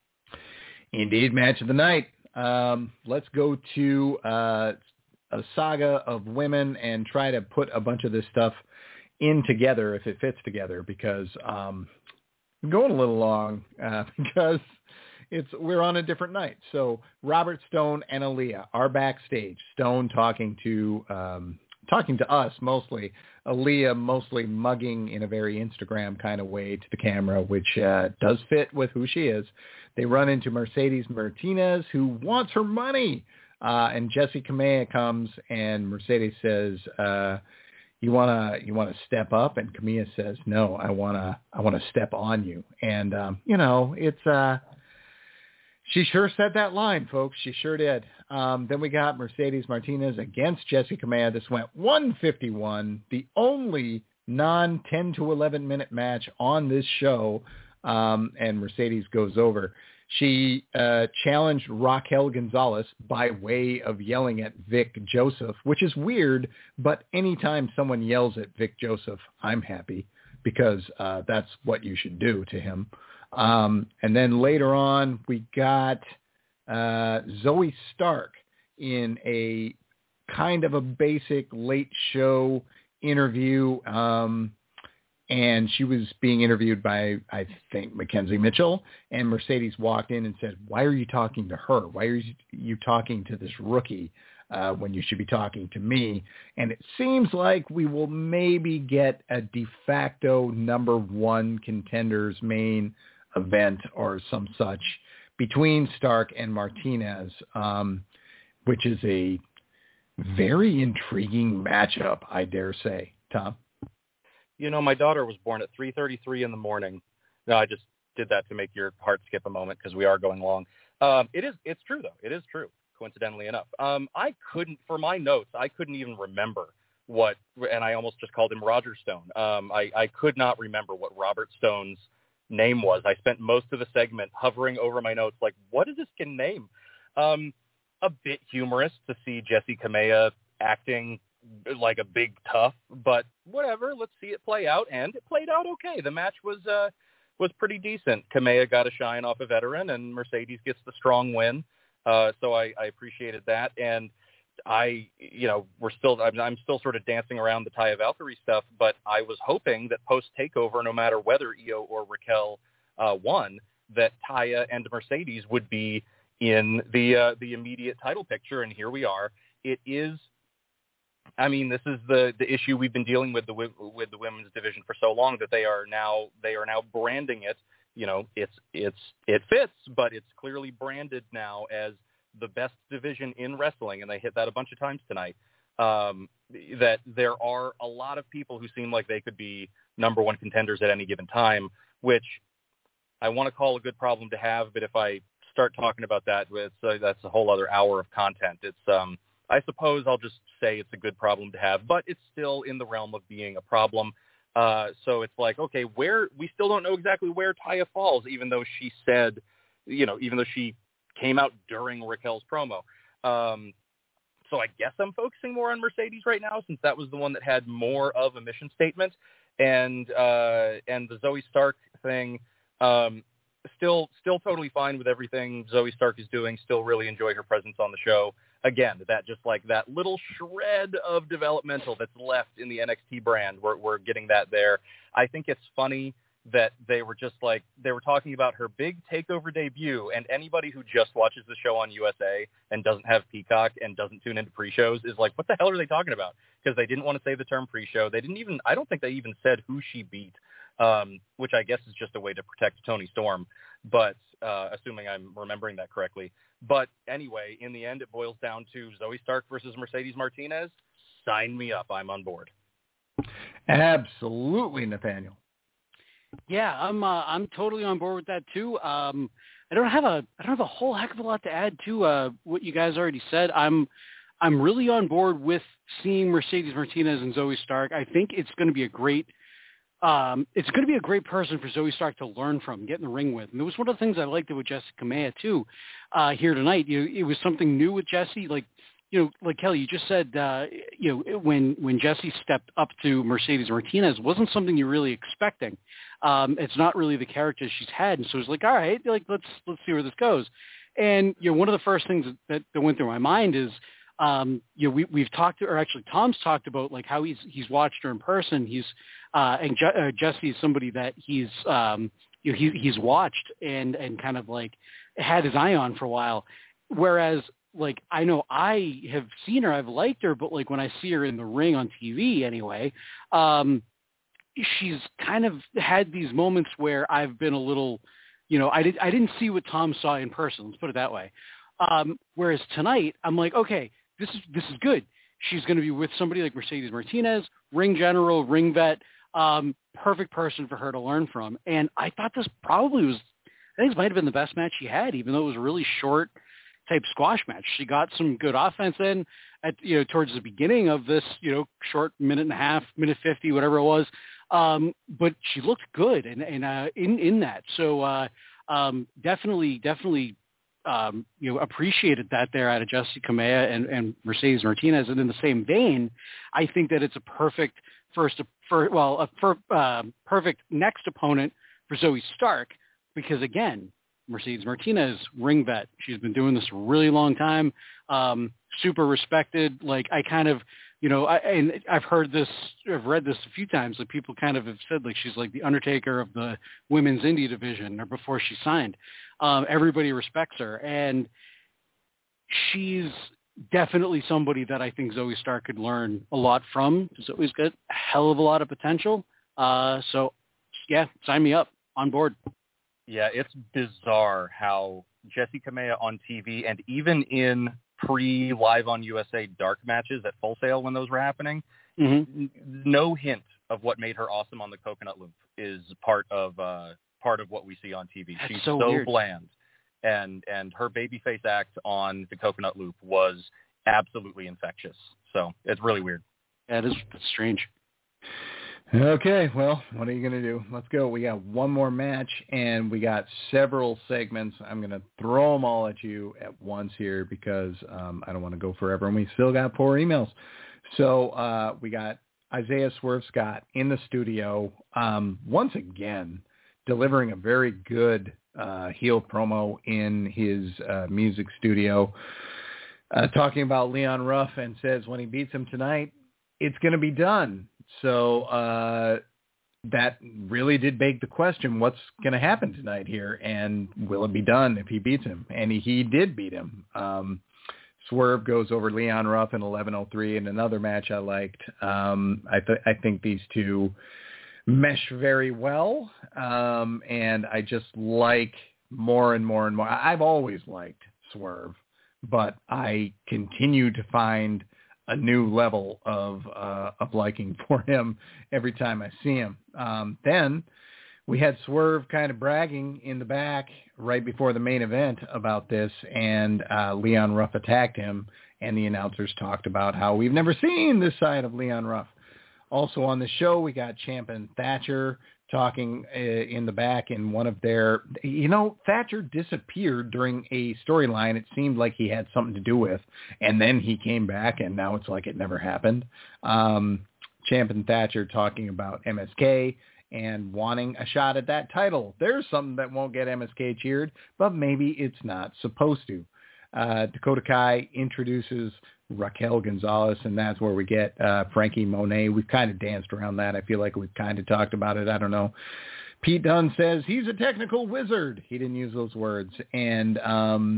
B: Indeed, match of the night. Um, let's go to uh, a saga of women and try to put a bunch of this stuff in together if it fits together, because um, I'm going a little long uh, because it's we're on a different night. So Robert Stone and Aaliyah are backstage. Stone talking to um, talking to us mostly. Aaliyah mostly mugging in a very Instagram kind of way to the camera, which uh, does fit with who she is. They run into Mercedes Martinez, who wants her money. Uh, and Jessie Kamea comes, and Mercedes says, uh, you want to you want to step up? And Kamea says, no, I want to I want to step on you. And, um, you know, it's uh, she sure said that line, folks. She sure did. Um, then we got Mercedes Martinez against Jessie Kamea. This went one fifty-one, the only non-ten to eleven minute match on this show. Um, and Mercedes goes over. She uh, challenged Raquel Gonzalez by way of yelling at Vic Joseph, which is weird, but anytime someone yells at Vic Joseph, I'm happy, because uh, that's what you should do to him. Um, and then later on, we got uh, Zoe Stark in a kind of a basic late show interview. Um, and she was being interviewed by, I think, Mackenzie Mitchell. And Mercedes walked in and said, why are you talking to her? Why are you talking to this rookie uh, when you should be talking to me? And it seems like we will maybe get a de facto number one contenders main event or some such between Stark and Martinez, um, which is a very intriguing matchup, I dare say. Tom?
C: You know, my daughter was born at three thirty-three in the morning. No, I just did that to make your heart skip a moment because we are going long. Um, it is, it's true though. It is true, coincidentally enough. Um, I couldn't, for my notes, I couldn't even remember what, and I almost just called him Roger Stone. Um, I, I could not remember what Robert Stone's name was. I spent most of the segment hovering over my notes like, what is this kid's name? Um, a bit humorous to see Jessie Kamea acting like a big tough, but whatever, let's see it play out. And it played out okay. The match was uh was pretty decent. Kamea got a shine off a veteran, and Mercedes gets the strong win. Uh so I, I appreciated that. And I you know we're still I'm, I'm still sort of dancing around the Taya Valkyrie stuff, but I was hoping that post takeover, no matter whether Io or Raquel uh won, that Taya and Mercedes would be in the uh the immediate title picture, and here we are. It is I mean, this is the, the issue we've been dealing with the with the women's division for so long, that they are now they are now branding it. You know, it's it's it fits, but it's clearly branded now as the best division in wrestling, and they hit that a bunch of times tonight. Um, that there are a lot of people who seem like they could be number one contenders at any given time, which I want to call a good problem to have. But if I start talking about that, it's, uh, that's a whole other hour of content. It's um. I suppose I'll just say it's a good problem to have, but it's still in the realm of being a problem. Uh, so it's like, okay, where we still don't know exactly where Taya falls, even though she said, you know, even though she came out during Raquel's promo. Um, so I guess I'm focusing more on Mercedes right now, since that was the one that had more of a mission statement. And uh, and the Zoe Stark thing, um, still still totally fine with everything Zoe Stark is doing. Still really enjoy her presence on the show. Again, that just like that little shred of developmental that's left in the N X T brand, we're, we're getting that there. I think it's funny that they were just like, they were talking about her big takeover debut, and anybody who just watches the show on U S A and doesn't have Peacock and doesn't tune into pre-shows is like, what the hell are they talking about? Because they didn't want to say the term pre-show. They didn't even, I don't think they even said who she beat, um, which I guess is just a way to protect Toni Storm, but uh, assuming I'm remembering that correctly. But anyway, in the end, it boils down to Zoe Stark versus Mercedes Martinez. Sign me up. I'm on board.
B: Absolutely, Nathaniel.
D: Yeah, I'm uh, I'm totally on board with that too. Um, I don't have a I don't have a whole heck of a lot to add to uh, what you guys already said. I'm I'm really on board with seeing Mercedes Martinez and Zoe Stark. I think it's going to be a great um, it's going to be a great person for Zoe Stark to learn from, get in the ring with. And it was one of the things I liked with Jessi Kamea too uh, here tonight. You know, it was something new with Jessi, like. You know, like Kelly, you just said, uh, you know, when when Jessi stepped up to Mercedes Martinez, wasn't something you're really expecting. Um, it's not really the character she's had, and so it's like, all right, like let's let's see where this goes. And you know, one of the first things that, that went through my mind is, um, you know, we we've talked, or actually Tom's talked about like how he's he's watched her in person. He's uh, and Je- uh, Jessi is somebody that he's um, you know he, he's watched and and kind of like had his eye on for a while, whereas. Like, I know I have seen her, I've liked her, but like when I see her in the ring on T V anyway, um, she's kind of had these moments where I've been a little, you know, I, did, I didn't see what Tom saw in person, let's put it that way. Um, whereas tonight, I'm like, okay, this is, this is good. She's going to be with somebody like Mercedes Martinez, ring general, ring vet, um, perfect person for her to learn from. And I thought this probably was, I think this might have been the best match she had, even though it was a really short type squash match. She got some good offense in at, you know, towards the beginning of this, you know, short minute and a half, minute fifty, whatever it was. Um, but she looked good and, and, uh, in, in that. So, uh, um, definitely, definitely, um, you know, appreciated that there out of Jessi Kamea and, and Mercedes Martinez. And in the same vein, I think that it's a perfect first, for, well, a per, uh, perfect next opponent for Zoe Stark, because again, Mercedes Martinez, ring vet. She's been doing this a really long time. Um, super respected. Like I kind of, you know, I, and I've heard this, I've read this a few times. Like people kind of have said, like she's like the Undertaker of the women's indie division, or before she signed. Um, everybody respects her, and she's definitely somebody that I think Zoe Stark could learn a lot from. Zoe's got a hell of a lot of potential. Uh, so yeah, sign me up. On board.
C: Yeah, it's bizarre how Jessi Kamea on T V and even in pre-Live on U S A dark matches at Full Sail when those were happening, mm-hmm. n- no hint of what made her awesome on the Coconut Loop is part of uh, part of what we see on T V.
D: That's
C: She's
D: so,
C: so
D: weird.
C: bland, and and her babyface act on the Coconut Loop was absolutely infectious. So it's really weird.
D: Yeah, it is. It's strange.
B: Okay, well, what are you going to do? Let's go. We got one more match, and we got several segments. I'm going to throw them all at you at once here because um, I don't want to go forever, and we still got four emails. So uh, we got Isaiah Swerve Scott in the studio, um, once again, delivering a very good uh, heel promo in his uh, music studio, uh, talking about Leon Ruff, and says when he beats him tonight, it's going to be done. So uh, that really did beg the question, what's going to happen tonight here? And will it be done if he beats him? And he, he did beat him. Um, Swerve goes over Leon Ruff in eleven oh three in another match I liked. Um, I, th- I think these two mesh very well. Um, and I just like more and more and more. I've always liked Swerve, but I continue to find a new level of uh, of liking for him every time I see him. Um, then we had Swerve kind of bragging in the back right before the main event about this, and uh, Leon Ruff attacked him, and the announcers talked about how we've never seen this side of Leon Ruff. Also on the show, we got Ciampa and Thatcher talking uh, in the back in one of their, you know, Thatcher disappeared during a storyline it seemed like he had something to do with, and then he came back, and now it's like it never happened. Um, Ciampa and Thatcher talking about M S K and wanting a shot at that title. There's something that won't get M S K cheered, but maybe it's not supposed to. Uh, Dakota Kai introduces Raquel Gonzalez, and that's where we get uh, Frankie Monet. We've kind of danced around that. I feel like we've kind of talked about it. I don't know. Pete Dunne says he's a technical wizard. He didn't use those words. And um,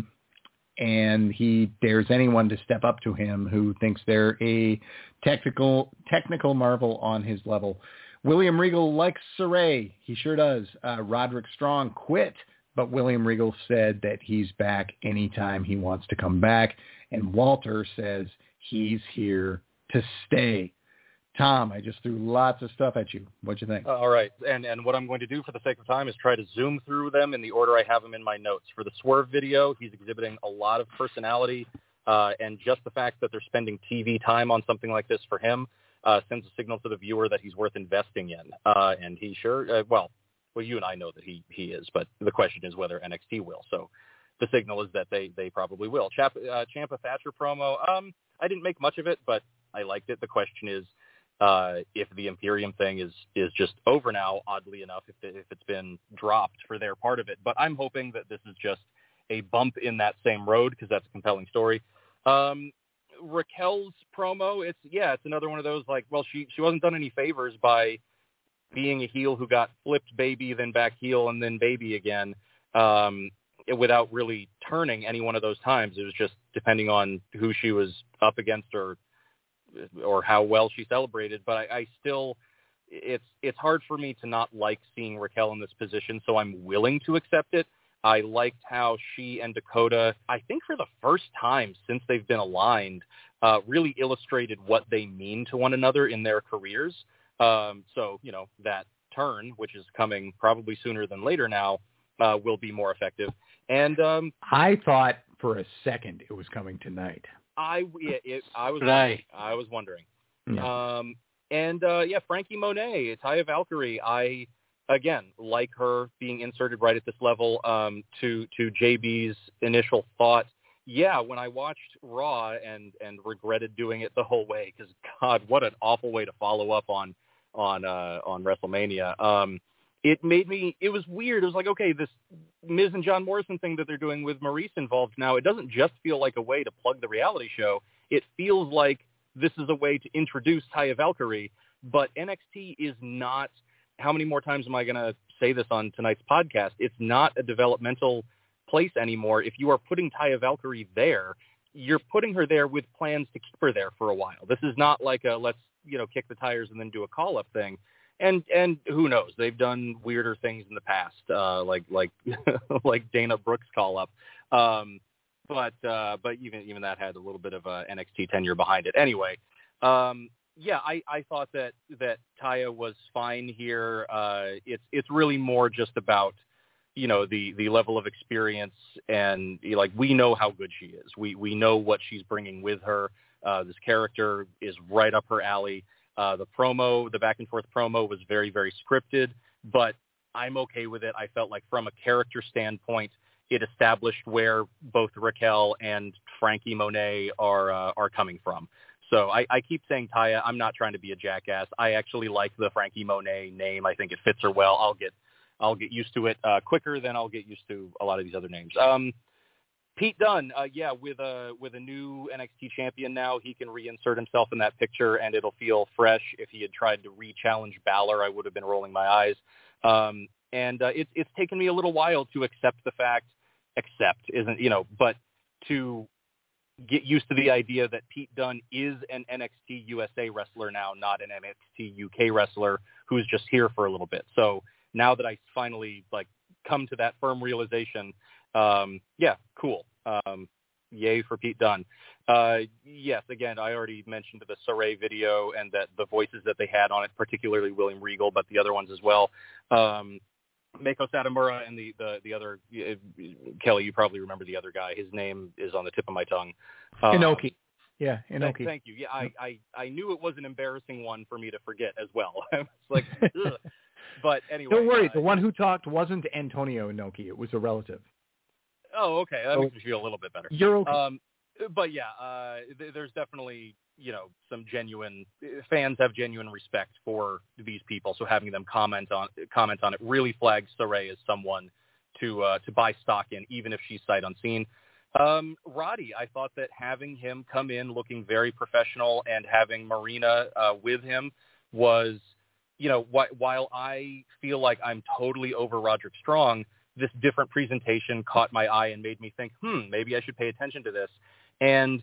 B: and he dares anyone to step up to him who thinks they're a technical technical marvel on his level. William Regal likes Saray. He sure does. Uh, Roderick Strong quit, but William Regal said that he's back anytime he wants to come back. And Walter says he's here to stay. Tom, I just threw lots of stuff at you. What'd you think?
C: Uh, all right. And and what I'm going to do for the sake of time is try to zoom through them in the order I have them in my notes. For the Swerve video, he's exhibiting a lot of personality, uh, and just the fact that they're spending T V time on something like this for him uh, sends a signal to the viewer that he's worth investing in. Uh, and he sure, uh, well, well, you and I know that he, he is, but the question is whether N X T will. So the signal is that they, they probably will. Champ, uh, Ciampa Thatcher promo, um, I didn't make much of it, but I liked it. The question is, Uh, if the Imperium thing is, is just over now, oddly enough, if, it, if it's been dropped for their part of it. But I'm hoping that this is just a bump in that same road because that's a compelling story. Um, Raquel's promo, it's, yeah, it's another one of those like, well, she, she wasn't done any favors by being a heel who got flipped baby, then back heel, and then baby again, um, without really turning any one of those times. It was just depending on who she was up against or or how well she celebrated, but I, I still, it's it's hard for me to not like seeing Raquel in this position, so I'm willing to accept it. I liked how she and Dakota, I think for the first time since they've been aligned, uh, really illustrated what they mean to one another in their careers. Um, so, you know, that turn, which is coming probably sooner than later now, uh, will be more effective. And um,
B: I thought for a second it was coming tonight.
C: I yeah, it, I was
D: Right.
C: I was wondering,
B: Yeah.
C: um, and uh, yeah, Frankie Monet, Taya Valkyrie. I again like her being inserted right at this level. Um, to to J B's initial thought, yeah, when I watched Raw and and regretted doing it the whole way because God, what an awful way to follow up on on uh, on WrestleMania. Um, it made me. It was weird. It was like, okay, this Miz and John Morrison thing that they're doing with Maurice involved now, it doesn't just feel like a way to plug the reality show. It feels like this is a way to introduce Taya Valkyrie, but N X T is not, how many more times am I going to say this on tonight's podcast? It's not a developmental place anymore. If you are putting Taya Valkyrie there, you're putting her there with plans to keep her there for a while. This is not like a let's, you know, kick the tires and then do a call-up thing. And and who knows? They've done weirder things in the past, uh, like like like Dana Brooks call up. Um, but uh, but even even that had a little bit of a N X T tenure behind it. Anyway, um, yeah, I, I thought that that Taya was fine here. Uh, it's it's really more just about, you know, the the level of experience and you know, like we know how good she is. We we know what she's bringing with her. Uh, this character is right up her alley. Uh, the promo, the back and forth promo was very, very scripted, but I'm okay with it. I felt like from a character standpoint, it established where both Raquel and Frankie Monet are uh, are coming from. So I, I keep saying Taya. I'm not trying to be a jackass. I actually like the Frankie Monet name. I think it fits her well. I'll get I'll get used to it uh, quicker than I'll get used to a lot of these other names. Um, Pete Dunne, uh, yeah, with a with a new N X T champion now, he can reinsert himself in that picture, and it'll feel fresh. If he had tried to re-challenge Balor, I would have been rolling my eyes. Um, and uh, it's it's taken me a little while to accept the fact, accept isn't you know, but to get used to the idea that Pete Dunne is an N X T U S A wrestler now, not an N X T U K wrestler who's just here for a little bit. So now that I finally like come to that firm realization. Um, yeah, cool. Um, yay for Pete Dunne. Uh, yes, again, I already mentioned the Saray video and that the voices that they had on it, particularly William Regal, but the other ones as well. Um, Meiko Satomura and the, the, the other, uh, Kelly, you probably remember the other guy. His name is on the tip of my tongue. Um,
B: Inoki. Yeah, Inoki.
C: Thank you. Yeah, I, I, I knew it was an embarrassing one for me to forget as well. It's like, ugh. But anyway.
B: Don't worry,
C: uh,
B: the one who talked wasn't Antonio Inoki. It was a relative.
C: Oh, okay. That
B: Oh,
C: makes me feel a little bit better.
B: You're okay.
C: Um, but yeah, uh, th- there's definitely, you know, some genuine fans have genuine respect for these people. So having them comment on comment on it really flags Saray as someone to uh, to buy stock in, even if she's sight unseen. Um, Roddy, I thought that having him come in looking very professional and having Marina uh, with him was, you know, wh- while I feel like I'm totally over Roderick Strong, this different presentation caught my eye and made me think, hmm, maybe I should pay attention to this. And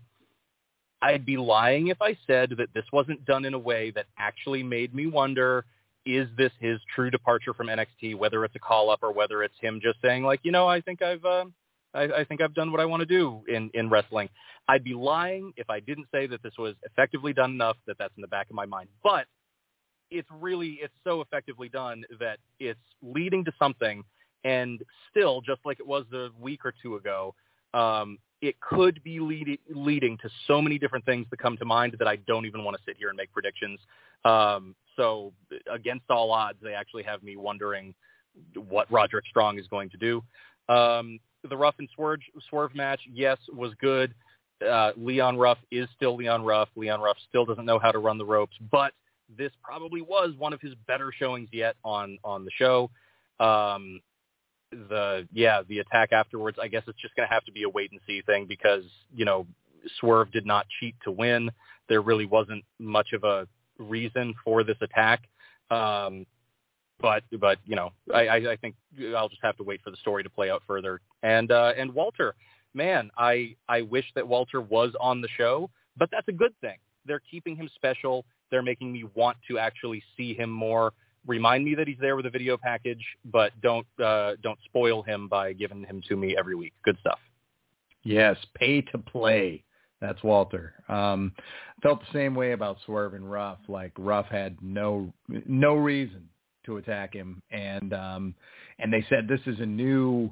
C: I'd be lying if I said that this wasn't done in a way that actually made me wonder, is this his true departure from N X T, whether it's a call-up or whether it's him just saying, like, you know, I think I've uh, I, I think I've done what I want to do in, in wrestling. I'd be lying if I didn't say that this was effectively done enough that that's in the back of my mind. But it's really, it's so effectively done that it's leading to something. And still, just like it was a week or two ago, um, it could be lead, leading to so many different things that come to mind that I don't even want to sit here and make predictions. Um, so against all odds, they actually have me wondering what Roderick Strong is going to do. Um, the Ruff and Swerve, Swerve match, yes, was good. Uh, Leon Ruff is still Leon Ruff. Leon Ruff still doesn't know how to run the ropes, but this probably was one of his better showings yet on, on the show. Um, the, yeah, the attack afterwards, I guess it's just going to have to be a wait and see thing because, you know, Swerve did not cheat to win. There really wasn't much of a reason for this attack. Um, but, but, you know, I, I, I think I'll just have to wait for the story to play out further. And, uh, and Walter, man, I, I wish that Walter was on the show, but that's a good thing. They're keeping him special. They're making me want to actually see him more. Remind me that he's there with a video package, but don't uh, don't spoil him by giving him to me every week. Good stuff.
B: Yes, pay to play. That's Walter. Um, felt the same way about Swerve and Ruff. Like Ruff had no no reason to attack him, and um, and they said this is a new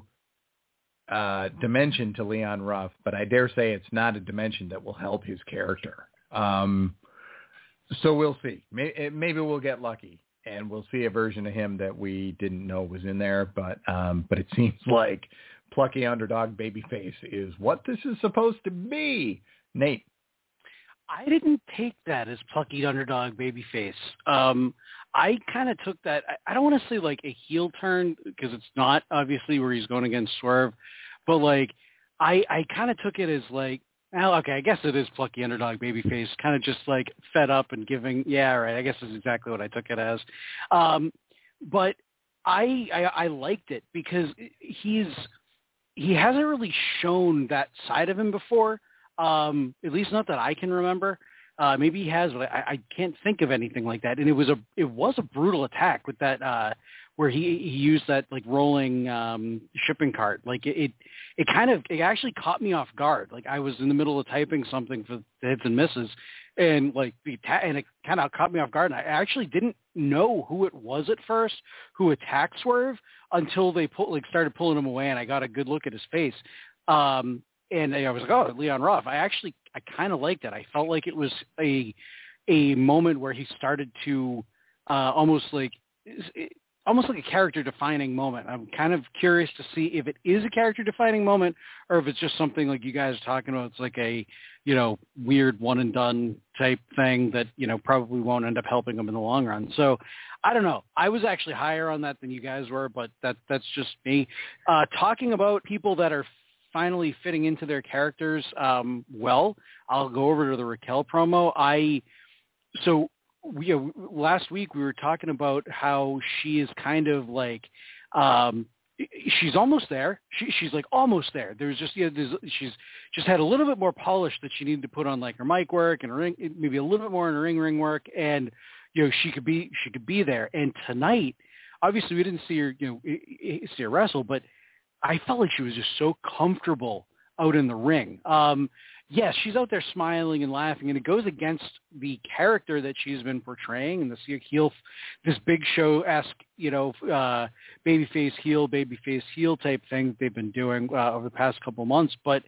B: uh, dimension to Leon Ruff, but I dare say it's not a dimension that will help his character. Um, so we'll see. Maybe we'll get lucky. And we'll see a version of him that we didn't know was in there, but um, but it seems like plucky underdog babyface is what this is supposed to be. Nate,
D: I didn't take that as plucky underdog babyface. Um, I kind of took that. I, I don't want to say like a heel turn because it's not obviously where he's going against Swerve, but like I I kind of took it as like. Well, okay, I guess it is plucky underdog babyface, kind of just like fed up and giving. Yeah, right. I guess that's exactly what I took it as. Um, but I, I I liked it because he's he hasn't really shown that side of him before. Um, at least not that I can remember. Uh, maybe he has, but I, I can't think of anything like that. And it was a it was a brutal attack with that uh, where he, he used that like rolling um, shipping cart. Like it, it it kind of it actually caught me off guard. Like I was in the middle of typing something for the hits and misses, and like the attack, and it kind of caught me off guard. And I actually didn't know who it was at first who attacked Swerve until they put like started pulling him away, and I got a good look at his face. Um, And I was like, oh, Leon Ruff. I actually, I kind of liked it. I felt like it was a a moment where he started to uh, almost like almost like a character-defining moment. I'm kind of curious to see if it is a character-defining moment or if it's just something like you guys are talking about. It's like a, you know, weird one-and-done type thing that, you know, probably won't end up helping him in the long run. So I don't know. I was actually higher on that than you guys were, but that that's just me. Uh, talking about people that are finally fitting into their characters um, well, I'll go over to the Raquel promo. I so we, uh, last week we were talking about how she is kind of like um, she's almost there. She, she's like almost there. There's just you know, there's, she's just had a little bit more polish that she needed to put on like her mic work and her ring, maybe a little bit more in her ring ring work, and you know she could be she could be there. And tonight, obviously, we didn't see her you know see her wrestle, but I felt like she was just so comfortable out in the ring. Um, yes, she's out there smiling and laughing, and it goes against the character that she's been portraying and this heel, this Big Show-esque, you know, uh, babyface heel, babyface heel type thing that they've been doing uh, over the past couple of months. But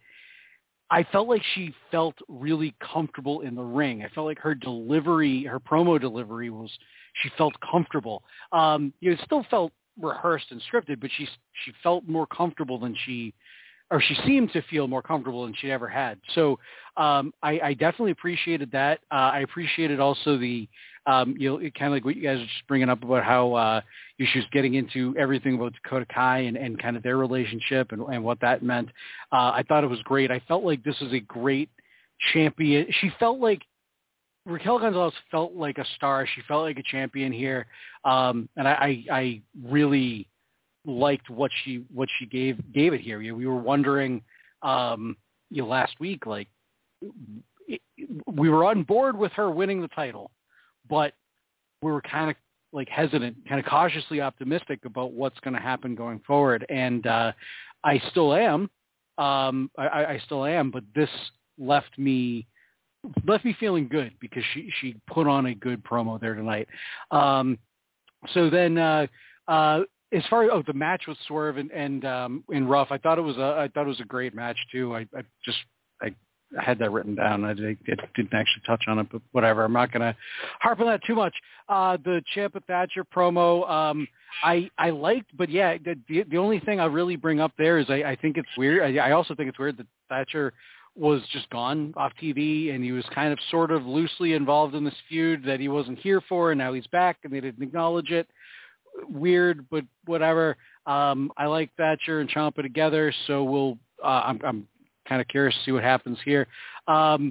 D: I felt like she felt really comfortable in the ring. I felt like her delivery, her promo delivery was, she felt comfortable. Um, you know, it still felt rehearsed and scripted, but she she felt more comfortable than she, or she seemed to feel more comfortable than she ever had. So um, I, I definitely appreciated that. Uh, I appreciated also the, um, you know, kind of like what you guys are just bringing up about how uh, she was getting into everything about Dakota Kai and, and kind of their relationship and, and what that meant. Uh, I thought it was great. I felt like this was a great champion. She felt like Raquel Gonzalez felt like a star. She felt like a champion here, um, and I, I, I really liked what she what she gave gave it here. You know, we were wondering, um, you know, last week, like it, we were on board with her winning the title, but we were kind of like hesitant, kind of cautiously optimistic about what's going to happen going forward, and uh, I still am. Um, I, I still am, but this left me left me feeling good because she, she put on a good promo there tonight. Um, so then, uh, uh, as far as oh, the match with Swerve and and um, and Ruff, I thought it was a I thought it was a great match too. I, I just I had that written down. I didn't, didn't actually touch on it, but whatever. I'm not going to harp on that too much. Uh, the Ciampa Thatcher promo, um, I I liked, but yeah, the the only thing I really bring up there is I, I think it's weird. I, I also think it's weird that Thatcher was just gone off T V, and he was kind of sort of loosely involved in this feud that he wasn't here for, and now he's back, and they didn't acknowledge it. Weird, but whatever. Um, I like Thatcher and Ciampa together, so we'll. Uh, I'm, I'm kind of curious to see what happens here. Um,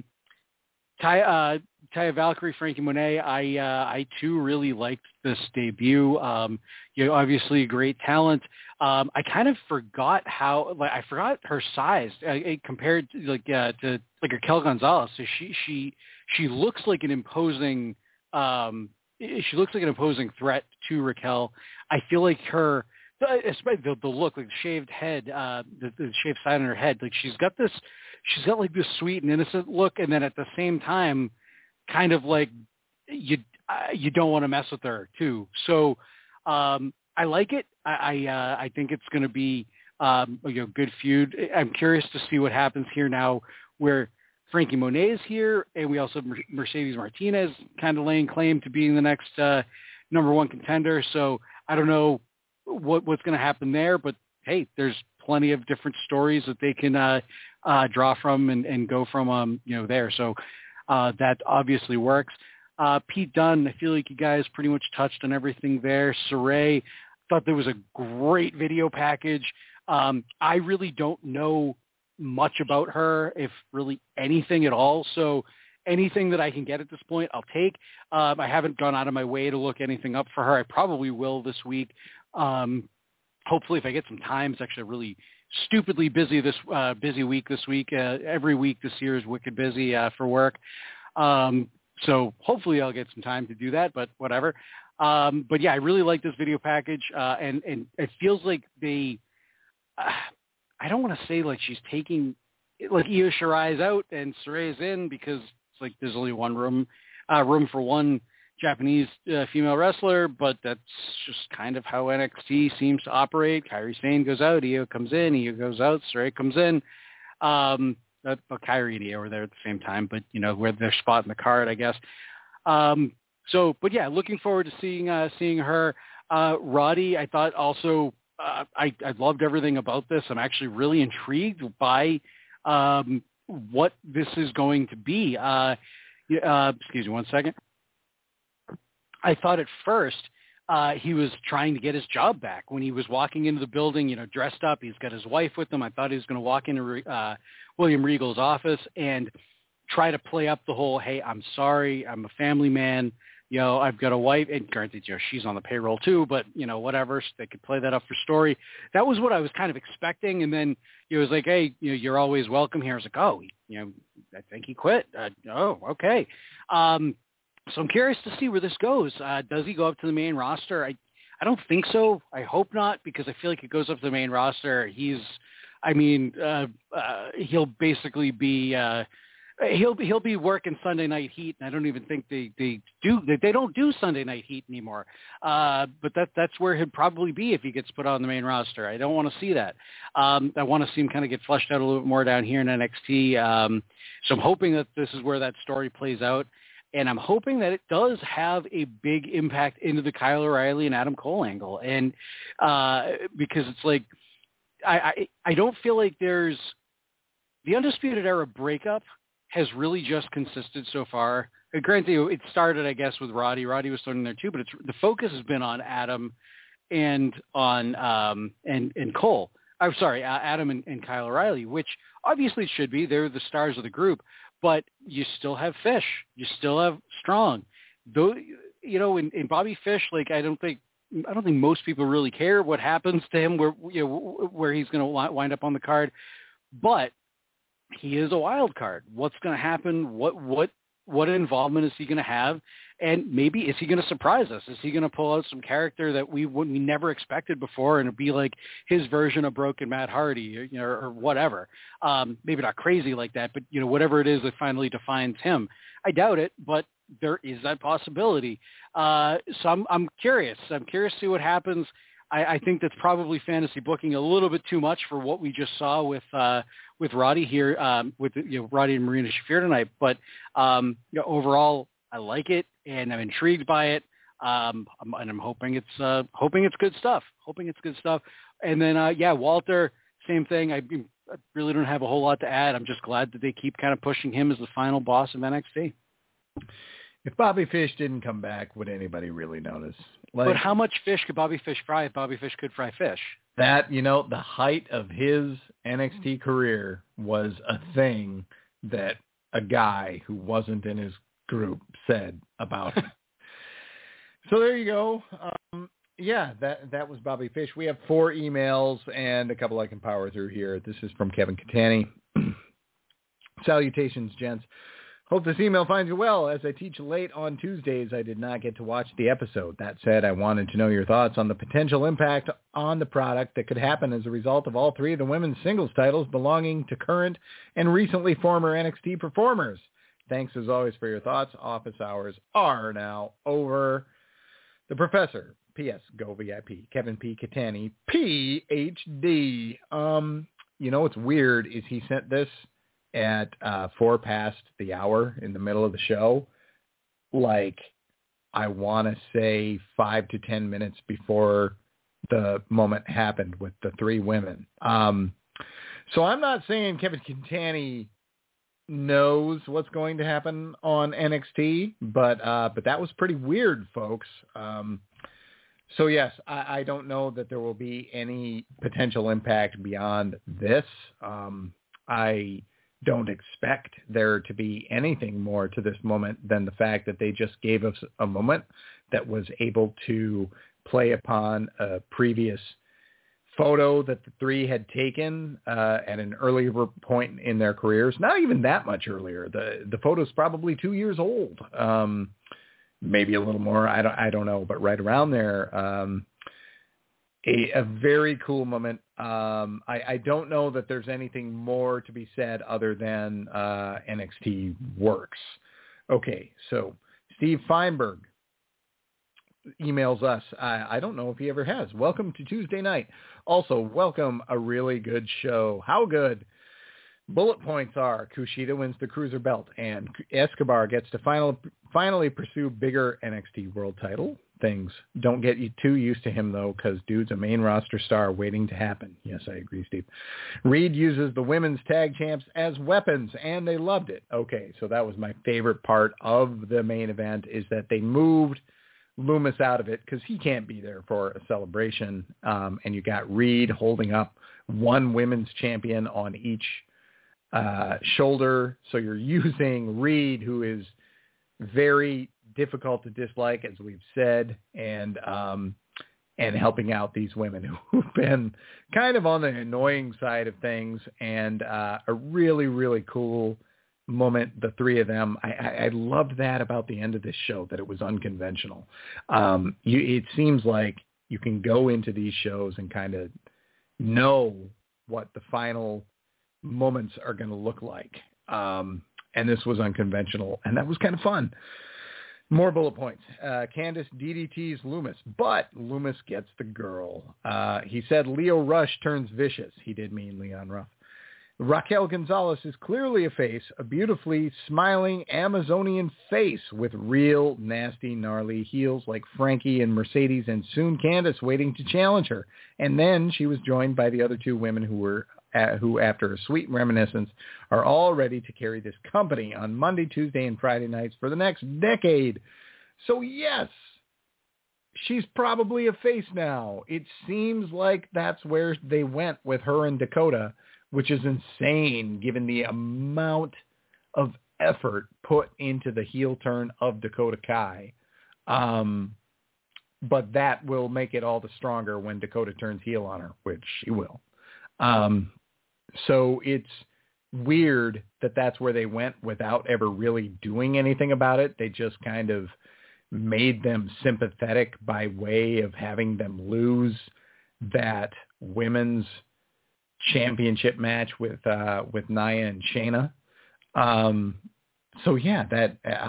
D: Ty, uh, Taya Valkyrie, Frankie Monet. I uh, I too really liked this debut. Um, you know, obviously a great talent. Um, I kind of forgot how. Like I forgot her size uh, compared to, like uh, to like Raquel Gonzalez. So she she she looks like an imposing. Um, She looks like an imposing threat to Raquel. I feel like her, especially the, the look, like the shaved head, uh, the, the shaved side on her head, like she's got this, she's got like this sweet and innocent look, and then at the same time, kind of like you uh, you don't want to mess with her too. So um, I like it. I I, uh, I think it's going to be um, you know good feud. I'm curious to see what happens here now, where Frankie Monet is here, and we also have Mercedes Martinez kind of laying claim to being the next uh, number one contender. So I don't know what what's going to happen there, but hey, there's plenty of different stories that they can uh, uh, draw from and, and go from um, you know there. So uh, that obviously works. Uh, Pete Dunne, I feel like you guys pretty much touched on everything there. Saray, thought there was a great video package. Um, I really don't know much about her, if really anything at all. So anything that I can get at this point, I'll take. Um, I haven't gone out of my way to look anything up for her. I probably will this week. Um, hopefully if I get some time. It's actually a really stupidly busy this uh, busy week this week. Uh, every week this year is wicked busy uh, for work. Um, so hopefully I'll get some time to do that, but whatever. Um, but yeah, I really like this video package. Uh, and, and it feels like they, uh, I don't want to say like she's taking like Io Shirai's out and Saray's in because it's like there's only one room, uh, room for one Japanese uh, female wrestler, but that's just kind of how N X T seems to operate. Kairi Sane goes out, Io comes in, Io goes out, Saray comes in. Um, but, but Kairi and Io were there at the same time, but you know, where their spot in the card, I guess. Um, so, but yeah, looking forward to seeing, uh, seeing her. Uh, Roddy, I thought also, Uh, I, I loved everything about this. I'm actually really intrigued by um, what this is going to be. Uh, uh, excuse me one second. I thought at first uh, he was trying to get his job back when he was walking into the building, you know, dressed up. He's got his wife with him. I thought he was going to walk into uh, William Regal's office and try to play up the whole, hey, I'm sorry, I'm a family man. You know, I've got a wife, and granted, you know, she's on the payroll too, but, you know, whatever, so they could play that up for story. That was what I was kind of expecting, and then it was like, hey, you know, you're always welcome here. I was like, oh, you know, I think he quit. Uh, oh, okay. Um, so I'm curious to see where this goes. Uh, does he go up to the main roster? I, I don't think so. I hope not, because I feel like it goes up to the main roster. He's, I mean, uh, uh, he'll basically be uh, – He'll be he'll be working Sunday Night Heat, and I don't even think they, they do they, they don't do Sunday Night Heat anymore. Uh, but that that's where he'd probably be if he gets put on the main roster. I don't want to see that. Um, I want to see him kind of get fleshed out a little bit more down here in N X T. Um, so I'm hoping that this is where that story plays out, and I'm hoping that it does have a big impact into the Kyle O'Reilly and Adam Cole angle, and uh, because it's like I, I I don't feel like there's the Undisputed Era breakup has really just consisted so far. Granted, it started, I guess, with Roddy. Roddy was thrown in there too, but it's the focus has been on Adam and on um, and and Cole. I'm sorry, uh, Adam and, and Kyle O'Reilly, which obviously it should be. They're the stars of the group, but you still have Fish. You still have Strong. Though, you know, in, in Bobby Fish, like I don't think I don't think most people really care what happens to him, where you know where he's going to wind up on the card, but he is a wild card. What's going to happen? What what what involvement is he going to have? And maybe is he going to surprise us? Is he going to pull out some character that we would we never expected before, and it'd be like his version of Broken Matt Hardy, or, you know, or whatever? Um, maybe not crazy like that, but you know, whatever it is that finally defines him. I doubt it, but there is that possibility. Uh, so I'm I'm curious. I'm curious to see what happens. I, I think that's probably fantasy booking a little bit too much for what we just saw with uh, with Roddy here, um, with you know, Roddy and Marina Shafir tonight. But um, you know, overall, I like it, and I'm intrigued by it, um, I'm, and I'm hoping it's uh, hoping it's good stuff. Hoping it's good stuff. And then, uh, yeah, Walter, same thing. I, I really don't have a whole lot to add. I'm just glad that they keep kind of pushing him as the final boss of N X T.
B: If Bobby Fish didn't come back, would anybody really notice? Like,
D: but how much fish could Bobby Fish fry if Bobby Fish could fry fish?
B: That, you know, the height of his N X T career was a thing that a guy who wasn't in his group said about him. So there you go. Um, yeah, that that was Bobby Fish. We have four emails and a couple I can power through here. This is from Kevin Catani. Salutations, gents. Hope this email finds you well. As I teach late on Tuesdays, I did not get to watch the episode. That said, I wanted to know your thoughts on the potential impact on the product that could happen as a result of all three of the women's singles titles belonging to current and recently former N X T performers. Thanks as always for your thoughts. Office hours are now over. The Professor, P S. Go V I P. Kevin P. Catani, P H D. Um, you know what's weird is he sent this at uh, four past the hour in the middle of the show, like I want to say five to ten minutes before the moment happened with the three women. Um, so I'm not saying Kevin Catani knows what's going to happen on N X T, but uh, but that was pretty weird, folks. Um, so yes, I, I don't know that there will be any potential impact beyond this. Um, I don't expect there to be anything more to this moment than the fact that they just gave us a moment that was able to play upon a previous photo that the three had taken uh, at an earlier point in their careers. Not even that much earlier. The the photo's probably two years old, um, maybe a little more. I don't I don't know, but right around there. Um, A, a very cool moment. Um, I, I don't know that there's anything more to be said other than uh, N X T works. Okay, so Steve Feinberg emails us. I, I don't know if he ever has. Welcome to Tuesday night. Also, welcome a really good show. How good? Bullet points are Kushida wins the Cruiser belt and Escobar gets to final, finally pursue bigger N X T world title things. Don't get you too used to him, though, because dude's a main roster star waiting to happen. Yes, I agree, Steve. Reed uses the women's tag champs as weapons, and they loved it. Okay, so that was my favorite part of the main event, is that they moved Loomis out of it because he can't be there for a celebration, um, and you got Reed holding up one women's champion on each uh, shoulder. So you're using Reed, who is very difficult to dislike, as we've said, and um, and helping out these women who've been kind of on the annoying side of things, and uh, a really, really cool moment, the three of them. I, I, I loved that about the end of this show, that it was unconventional. Um, you, it seems like you can go into these shows and kind of know what the final moments are going to look like. Um, and this was unconventional, and that was kind of fun. More bullet points. Uh, Candice D D Ts Loomis, but Loomis gets the girl. Uh, he said Leo Rush turns vicious. He did mean Leon Ruff. Raquel Gonzalez is clearly a face, a beautifully smiling Amazonian face with real nasty, gnarly heels like Frankie and Mercedes, and soon Candice waiting to challenge her. And then she was joined by the other two women who were uh, who, after a sweet reminiscence, are all ready to carry this company on Monday, Tuesday, and Friday nights for the next decade. So yes, she's probably a face now. It seems like that's where they went with her and Dakota, which is insane given the amount of effort put into the heel turn of Dakota Kai. Um, but that will make it all the stronger when Dakota turns heel on her, which she will. Um, so it's weird that that's where they went without ever really doing anything about it. They just kind of made them sympathetic by way of having them lose that women's championship match with uh, with Nia and Shayna. Um, so yeah, that uh,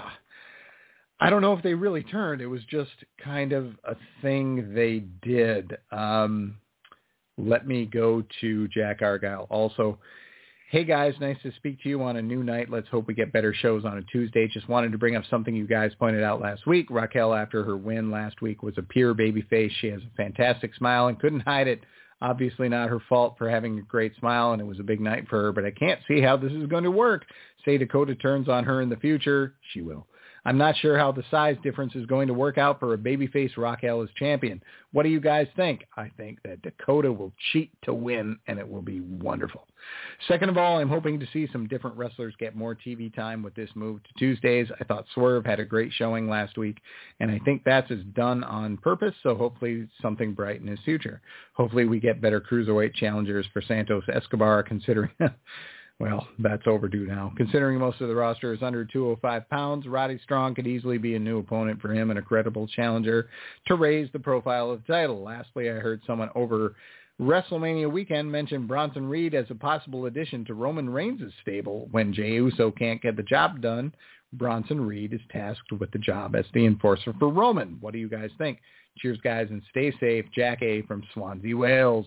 B: I don't know if they really turned. It was just kind of a thing they did. Um, let me go to Jack Argyle also. Hey guys, nice to speak to you on a new night. Let's hope we get better shows on a Tuesday. Just wanted to bring up something you guys pointed out last week. Raquel, after her win last week, was a pure babyface. She has a fantastic smile and couldn't hide it. Obviously not her fault for having a great smile, and it was a big night for her, but I can't see how this is going to work. Say Dakota turns on her in the future. She will. I'm not sure how the size difference is going to work out for a babyface Raquel as champion. What do you guys think? I think that Dakota will cheat to win, and it will be wonderful. Second of all, I'm hoping to see some different wrestlers get more T V time with this move to Tuesdays. I thought Swerve had a great showing last week, and I think that's is done on purpose, so hopefully something bright in his future. Hopefully we get better cruiserweight challengers for Santos Escobar, considering... Well, that's overdue now. Considering most of the roster is under two hundred five pounds, Roddy Strong could easily be a new opponent for him and a credible challenger to raise the profile of the title. Lastly, I heard someone over WrestleMania weekend mention Bronson Reed as a possible addition to Roman Reigns' stable. When Jey Uso can't get the job done, Bronson Reed is tasked with the job as the enforcer for Roman. What do you guys think? Cheers, guys, and stay safe. Jack A. from Swansea, Wales.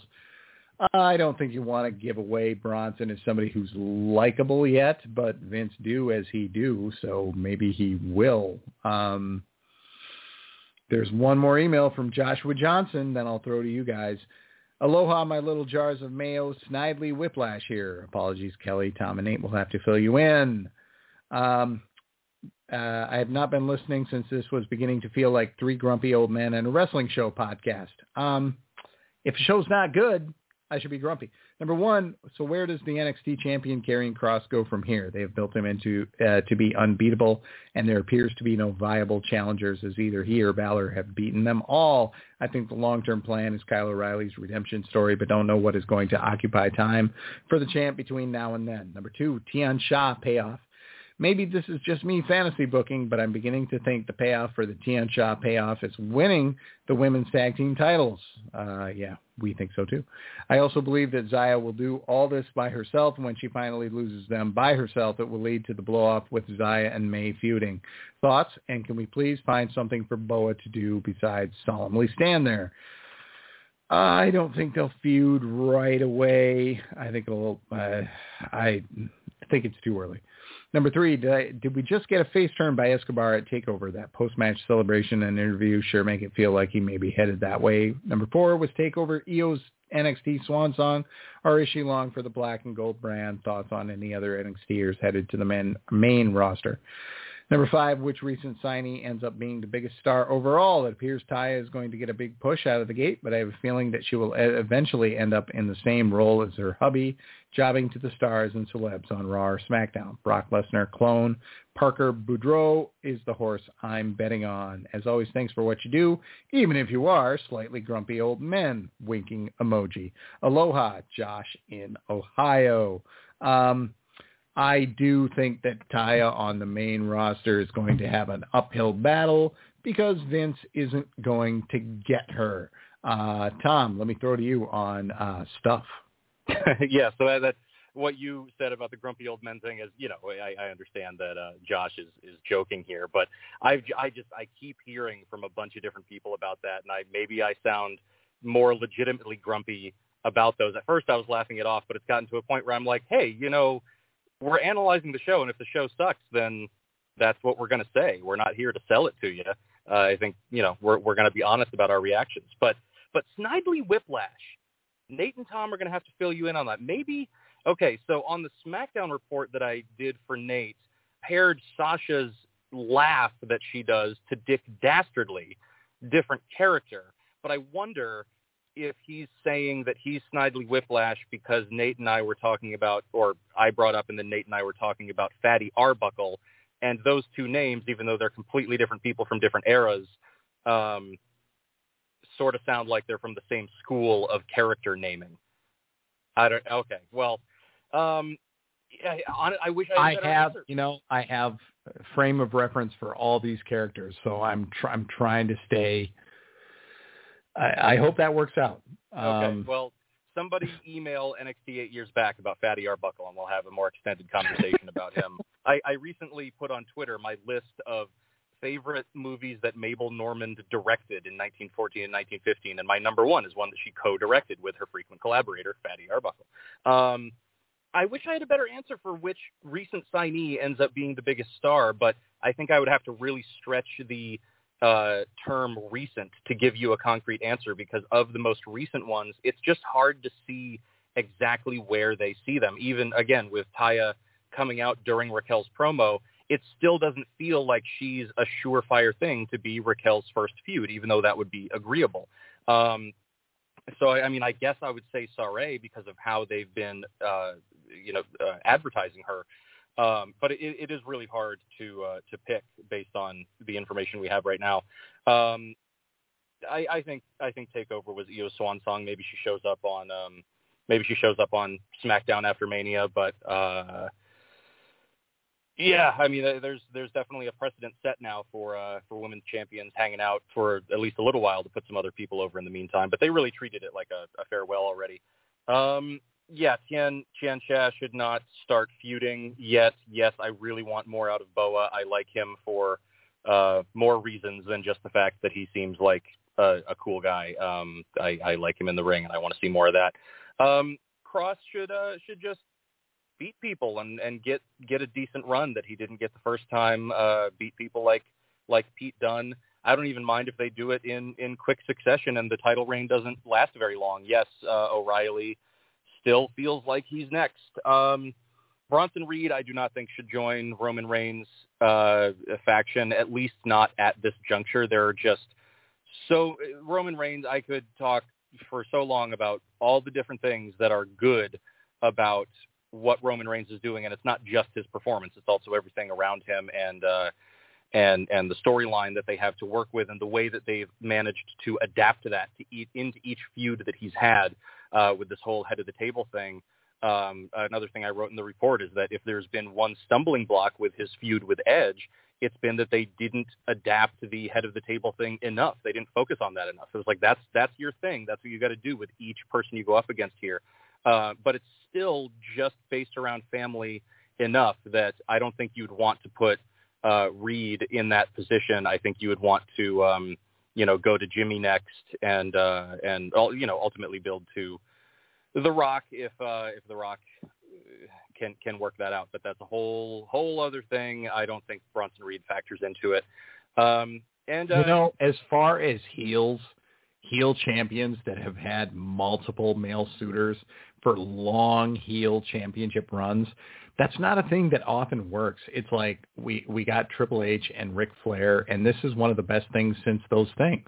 B: I don't think you want to give away Bronson as somebody who's likable yet, but Vince do as he do, so maybe he will. Um, there's one more email from Joshua Johnson, then I'll throw to you guys. Aloha, my little jars of mayo. Snidely Whiplash here. Apologies, Kelly. Tom and Nate will have to fill you in. Um, uh, I have not been listening since this was beginning to feel like three grumpy old men and a wrestling show podcast. Um, if the show's not good, I should be grumpy. Number one, so where does the N X T champion Karrion Kross go from here? They have built him into uh, to be unbeatable, and there appears to be no viable challengers as either he or Balor have beaten them all. I think the long-term plan is Kyle O'Reilly's redemption story, but don't know what is going to occupy time for the champ between now and then. Number two, Tian Sha payoff. Maybe this is just me fantasy booking, but I'm beginning to think the payoff for the Tian Sha payoff is winning the women's tag team titles. Uh, yeah, we think so too. I also believe that Xia will do all this by herself, and when she finally loses them by herself, it will lead to the blow-off with Xia and May feuding. Thoughts? And can we please find something for Boa to do besides solemnly stand there? I don't think they'll feud right away. I think it'll. Uh, I think it's too early. Number three, did, I, did we just get a face turn by Escobar at TakeOver? That post-match celebration and interview sure make it feel like he may be headed that way. Number four, was TakeOver Io's N X T swan song, or is she long for the black and gold brand? Thoughts on any other NXTers headed to the main, main roster? Number five, which recent signee ends up being the biggest star overall? It appears Taya is going to get a big push out of the gate, but I have a feeling that she will eventually end up in the same role as her hubby, jobbing to the stars and celebs on Raw or SmackDown. Brock Lesnar clone Parker Boudreaux is the horse I'm betting on. As always, thanks for what you do, even if you are slightly grumpy old men. Winking emoji. Aloha, Josh in Ohio. Um... I do think that Taya on the main roster is going to have an uphill battle because Vince isn't going to get her. Uh, Tom, let me throw to you on uh, stuff.
C: Yeah, so that, that what you said about the grumpy old men thing is, you know, I, I understand that uh, Josh is, is joking here, but I've, I just I keep hearing from a bunch of different people about that, and I maybe I sound more legitimately grumpy about those. At first I was laughing it off, but it's gotten to a point where I'm like, hey, you know, we're analyzing the show, and if the show sucks, then that's what we're going to say. We're not here to sell it to you. Uh, I think, you know, we're we're going to be honest about our reactions. But but Snidely Whiplash, Nate and Tom are going to have to fill you in on that. Maybe, okay, so on the SmackDown report that I did for Nate, paired Sasha's laugh that she does to Dick Dastardly, different character. But I wonder if he's saying that he's Snidely Whiplash because Nate and I were talking about, or I brought up and then Nate and I were talking about Fatty Arbuckle, and those two names, even though they're completely different people from different eras, um, sort of sound like they're from the same school of character naming. I don't, okay, well, um, I, I, I wish I had
B: I have,
C: answer.
B: you know, I have a frame of reference for all these characters, so I'm tr- I'm trying to stay. I, I hope that works out.
C: Okay,
B: Um,
C: well, somebody email N X T eight years back about Fatty Arbuckle, and we'll have a more extended conversation about him. I, I recently put on Twitter my list of favorite movies that Mabel Normand directed in nineteen fourteen and nineteen fifteen, and my number one is one that she co-directed with her frequent collaborator, Fatty Arbuckle. Um, I wish I had a better answer for which recent signee ends up being the biggest star, but I think I would have to really stretch the uh, term recent to give you a concrete answer, because of the most recent ones, it's just hard to see exactly where they see them. Even, again, with Taya coming out during Raquel's promo, it still doesn't feel like she's a surefire thing to be Raquel's first feud, even though that would be agreeable. Um, so, I mean, I guess I would say Sarray because of how they've been, uh, you know, uh, advertising her. Um, but it, it is really hard to uh, to pick based on the information we have right now. Um, I, I think I think Takeover was Io Swan Song. Maybe she shows up on um, maybe she shows up on SmackDown after Mania, but. Uh, Yeah, I mean, there's there's definitely a precedent set now for uh, for women's champions hanging out for at least a little while to put some other people over in the meantime. But they really treated it like a, a farewell already. Um, yeah, Tian Tian Xia should not start feuding yet. Yes, I really want more out of Boa. I like him for uh, more reasons than just the fact that he seems like a, a cool guy. Um, I, I like him in the ring, and I want to see more of that. Um, Cross should uh, should just beat people and, and get, get a decent run that he didn't get the first time, uh, beat people like, like Pete Dunne. I don't even mind if they do it in, in quick succession and the title reign doesn't last very long. Yes, uh, O'Reilly still feels like he's next. Um, Bronson Reed, I do not think should join Roman Reigns' uh, faction, at least not at this juncture. There are just so Roman Reigns, I could talk for so long about all the different things that are good about what Roman Reigns is doing, and it's not just his performance; it's also everything around him and uh, and and the storyline that they have to work with, and the way that they've managed to adapt to that to eat into each feud that he's had uh, with this whole head of the table thing. Um, another thing I wrote in the report is that if there's been one stumbling block with his feud with Edge, it's been that they didn't adapt the head of the table thing enough. They didn't focus on that enough. It was like that's that's your thing. That's what you got to do with each person you go up against here. Uh, but it's still just based around family enough that I don't think you'd want to put uh, Reed in that position. I think you would want to, um, you know, go to Jimmy next and, uh, and you know, ultimately build to The Rock if uh, if The Rock can can work that out. But that's a whole whole other thing. I don't think Bronson Reed factors into it. Um, and uh,
B: you know, as far as heels, heel champions that have had multiple male suitors for long heel championship runs, that's not a thing that often works. It's like we, we got Triple H and Ric Flair, and this is one of the best things since those things.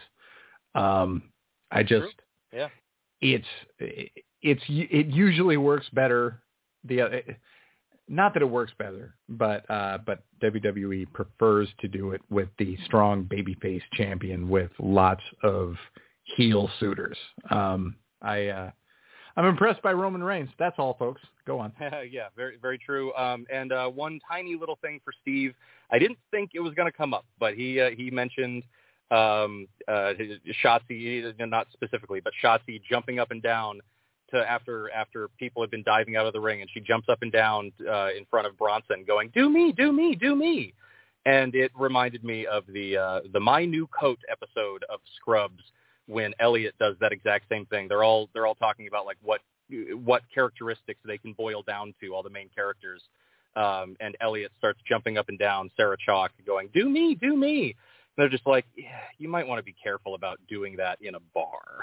B: Um, I just,
C: True. yeah,
B: it's, it's, it usually works better. The, not that it works better, but, uh, but W W E prefers to do it with the strong babyface champion with lots of heel suitors. Um, I, uh, I'm impressed by Roman Reigns. That's all, folks. Go on.
C: Yeah, very, very true. Um, and uh, one tiny little thing for Steve. I didn't think it was going to come up, but he uh, he mentioned um, uh, Shotzi, not specifically, but Shotzi jumping up and down to after after people had been diving out of the ring, and she jumps up and down uh, in front of Bronson, going, "Do me, do me, do me." And it reminded me of the uh, the My New Coat episode of Scrubs, when Elliot does that exact same thing. They're all they're all talking about like what what characteristics they can boil down to, all the main characters. Um, and Elliot starts jumping up and down, Sarah Chalk going, "Do me, do me." And they're just like, yeah, you might want to be careful about doing that in a bar.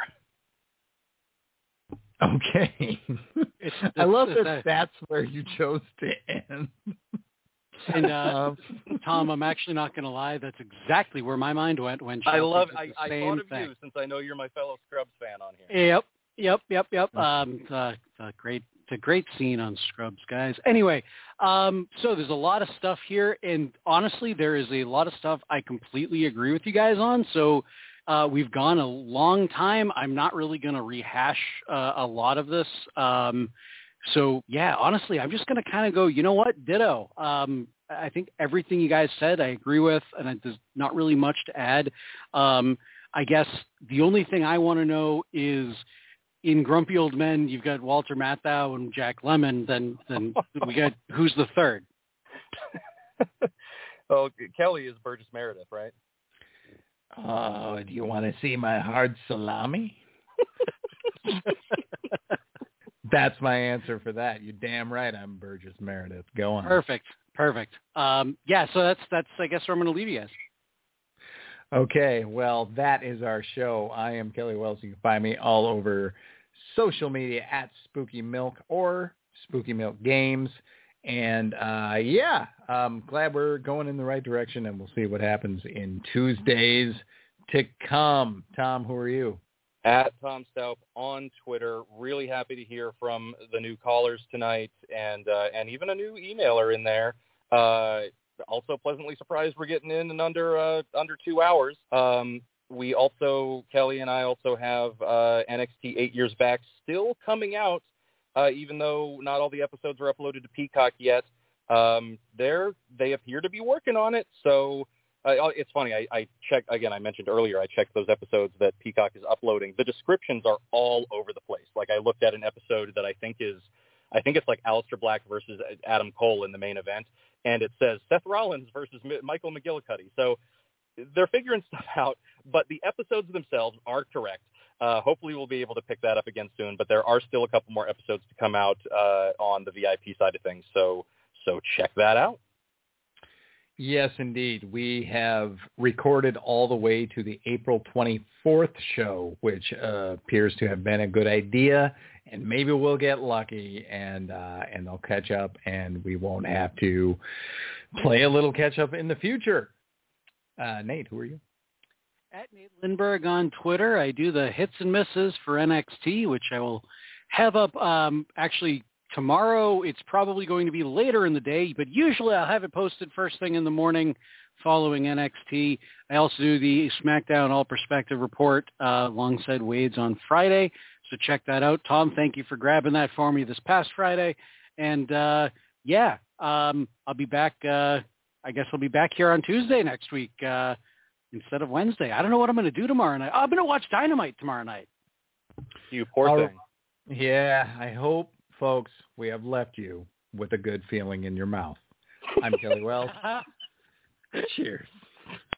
B: Okay.
D: It's,
B: I love
D: it's,
B: that
D: uh,
B: that's where you chose to end.
D: And uh, Tom, I'm actually not going to lie. That's exactly where my mind went when Chelsea
C: I love.
D: did
C: I,
D: the
C: I
D: same
C: thought of
D: thing.
C: you since I know you're my fellow Scrubs fan on here.
D: Yep, yep, yep, yep. Um, it's a, it's a great, it's a great scene on Scrubs, guys. Anyway, um, so there's a lot of stuff here, and honestly, there is a lot of stuff I completely agree with you guys on. So uh, we've gone a long time. I'm not really going to rehash uh, a lot of this. Um, So, yeah, honestly, I'm just going to kind of go, you know what, ditto. Um, I think everything you guys said I agree with, and there's not really much to add. Um, I guess the only thing I want to know is in Grumpy Old Men, you've got Walter Matthau and Jack Lemmon. Then, then we got who's the third?
C: Oh, Kelly is Burgess Meredith, right?
B: Oh, do you want to see my hard salami? That's my answer for that. You're damn right. I'm Burgess Meredith. Go on.
D: Perfect. Perfect. Um, yeah. So that's that's I guess where I'm going to leave you guys.
B: Okay, well, that is our show. I am Kelly Wells. You can find me all over social media at Spooky Milk or Spooky Milk Games. And, uh, yeah, I'm glad we're going in the right direction, and we'll see what happens in Tuesdays to come. Tom, who are you?
C: At Tom Staup on Twitter. Really happy to hear from the new callers tonight, and uh, and even a new emailer in there. Uh Also pleasantly surprised we're getting in in under uh, under two hours. Um, we also, Kelly and I also have uh, N X T Eight Years Back still coming out, uh, even though not all the episodes are uploaded to Peacock yet. Um, they're, they appear to be working on it. So uh, it's funny. I, I checked, again, I mentioned earlier, I checked those episodes that Peacock is uploading. The descriptions are all over the place. Like I looked at an episode that I think is, I think it's like Aleister Black versus Adam Cole in the main event. And it says Seth Rollins versus Michael McGillicuddy. So they're figuring stuff out, but the episodes themselves are correct. Uh, hopefully we'll be able to pick that up again soon, but there are still a couple more episodes to come out uh, on the V I P side of things. So, so check that out.
B: Yes, indeed. We have recorded all the way to the April twenty-fourth show, which uh, appears to have been a good idea. And maybe we'll get lucky, and uh, and they'll catch up, and we won't have to play a little catch up in the future. Uh, Nate, who are you?
D: At Nate Lindberg on Twitter. I do the hits and misses for N X T, which I will have up um, actually tomorrow. It's probably going to be later in the day, but usually I'll have it posted first thing in the morning following N X T. I also do the SmackDown All Perspective Report uh, alongside Wade's on Friday. So check that out. Tom, thank you for grabbing that for me this past Friday. And, uh, yeah, um, I'll be back. Uh, I guess I'll be back here on Tuesday next week uh, instead of Wednesday. I don't know what I'm going to do tomorrow night. Oh, I'm going to watch Dynamite tomorrow night.
C: You poor
B: Our,
C: thing.
B: Yeah, I hope, folks, we have left you with a good feeling in your mouth. I'm Kelly Wells. Cheers.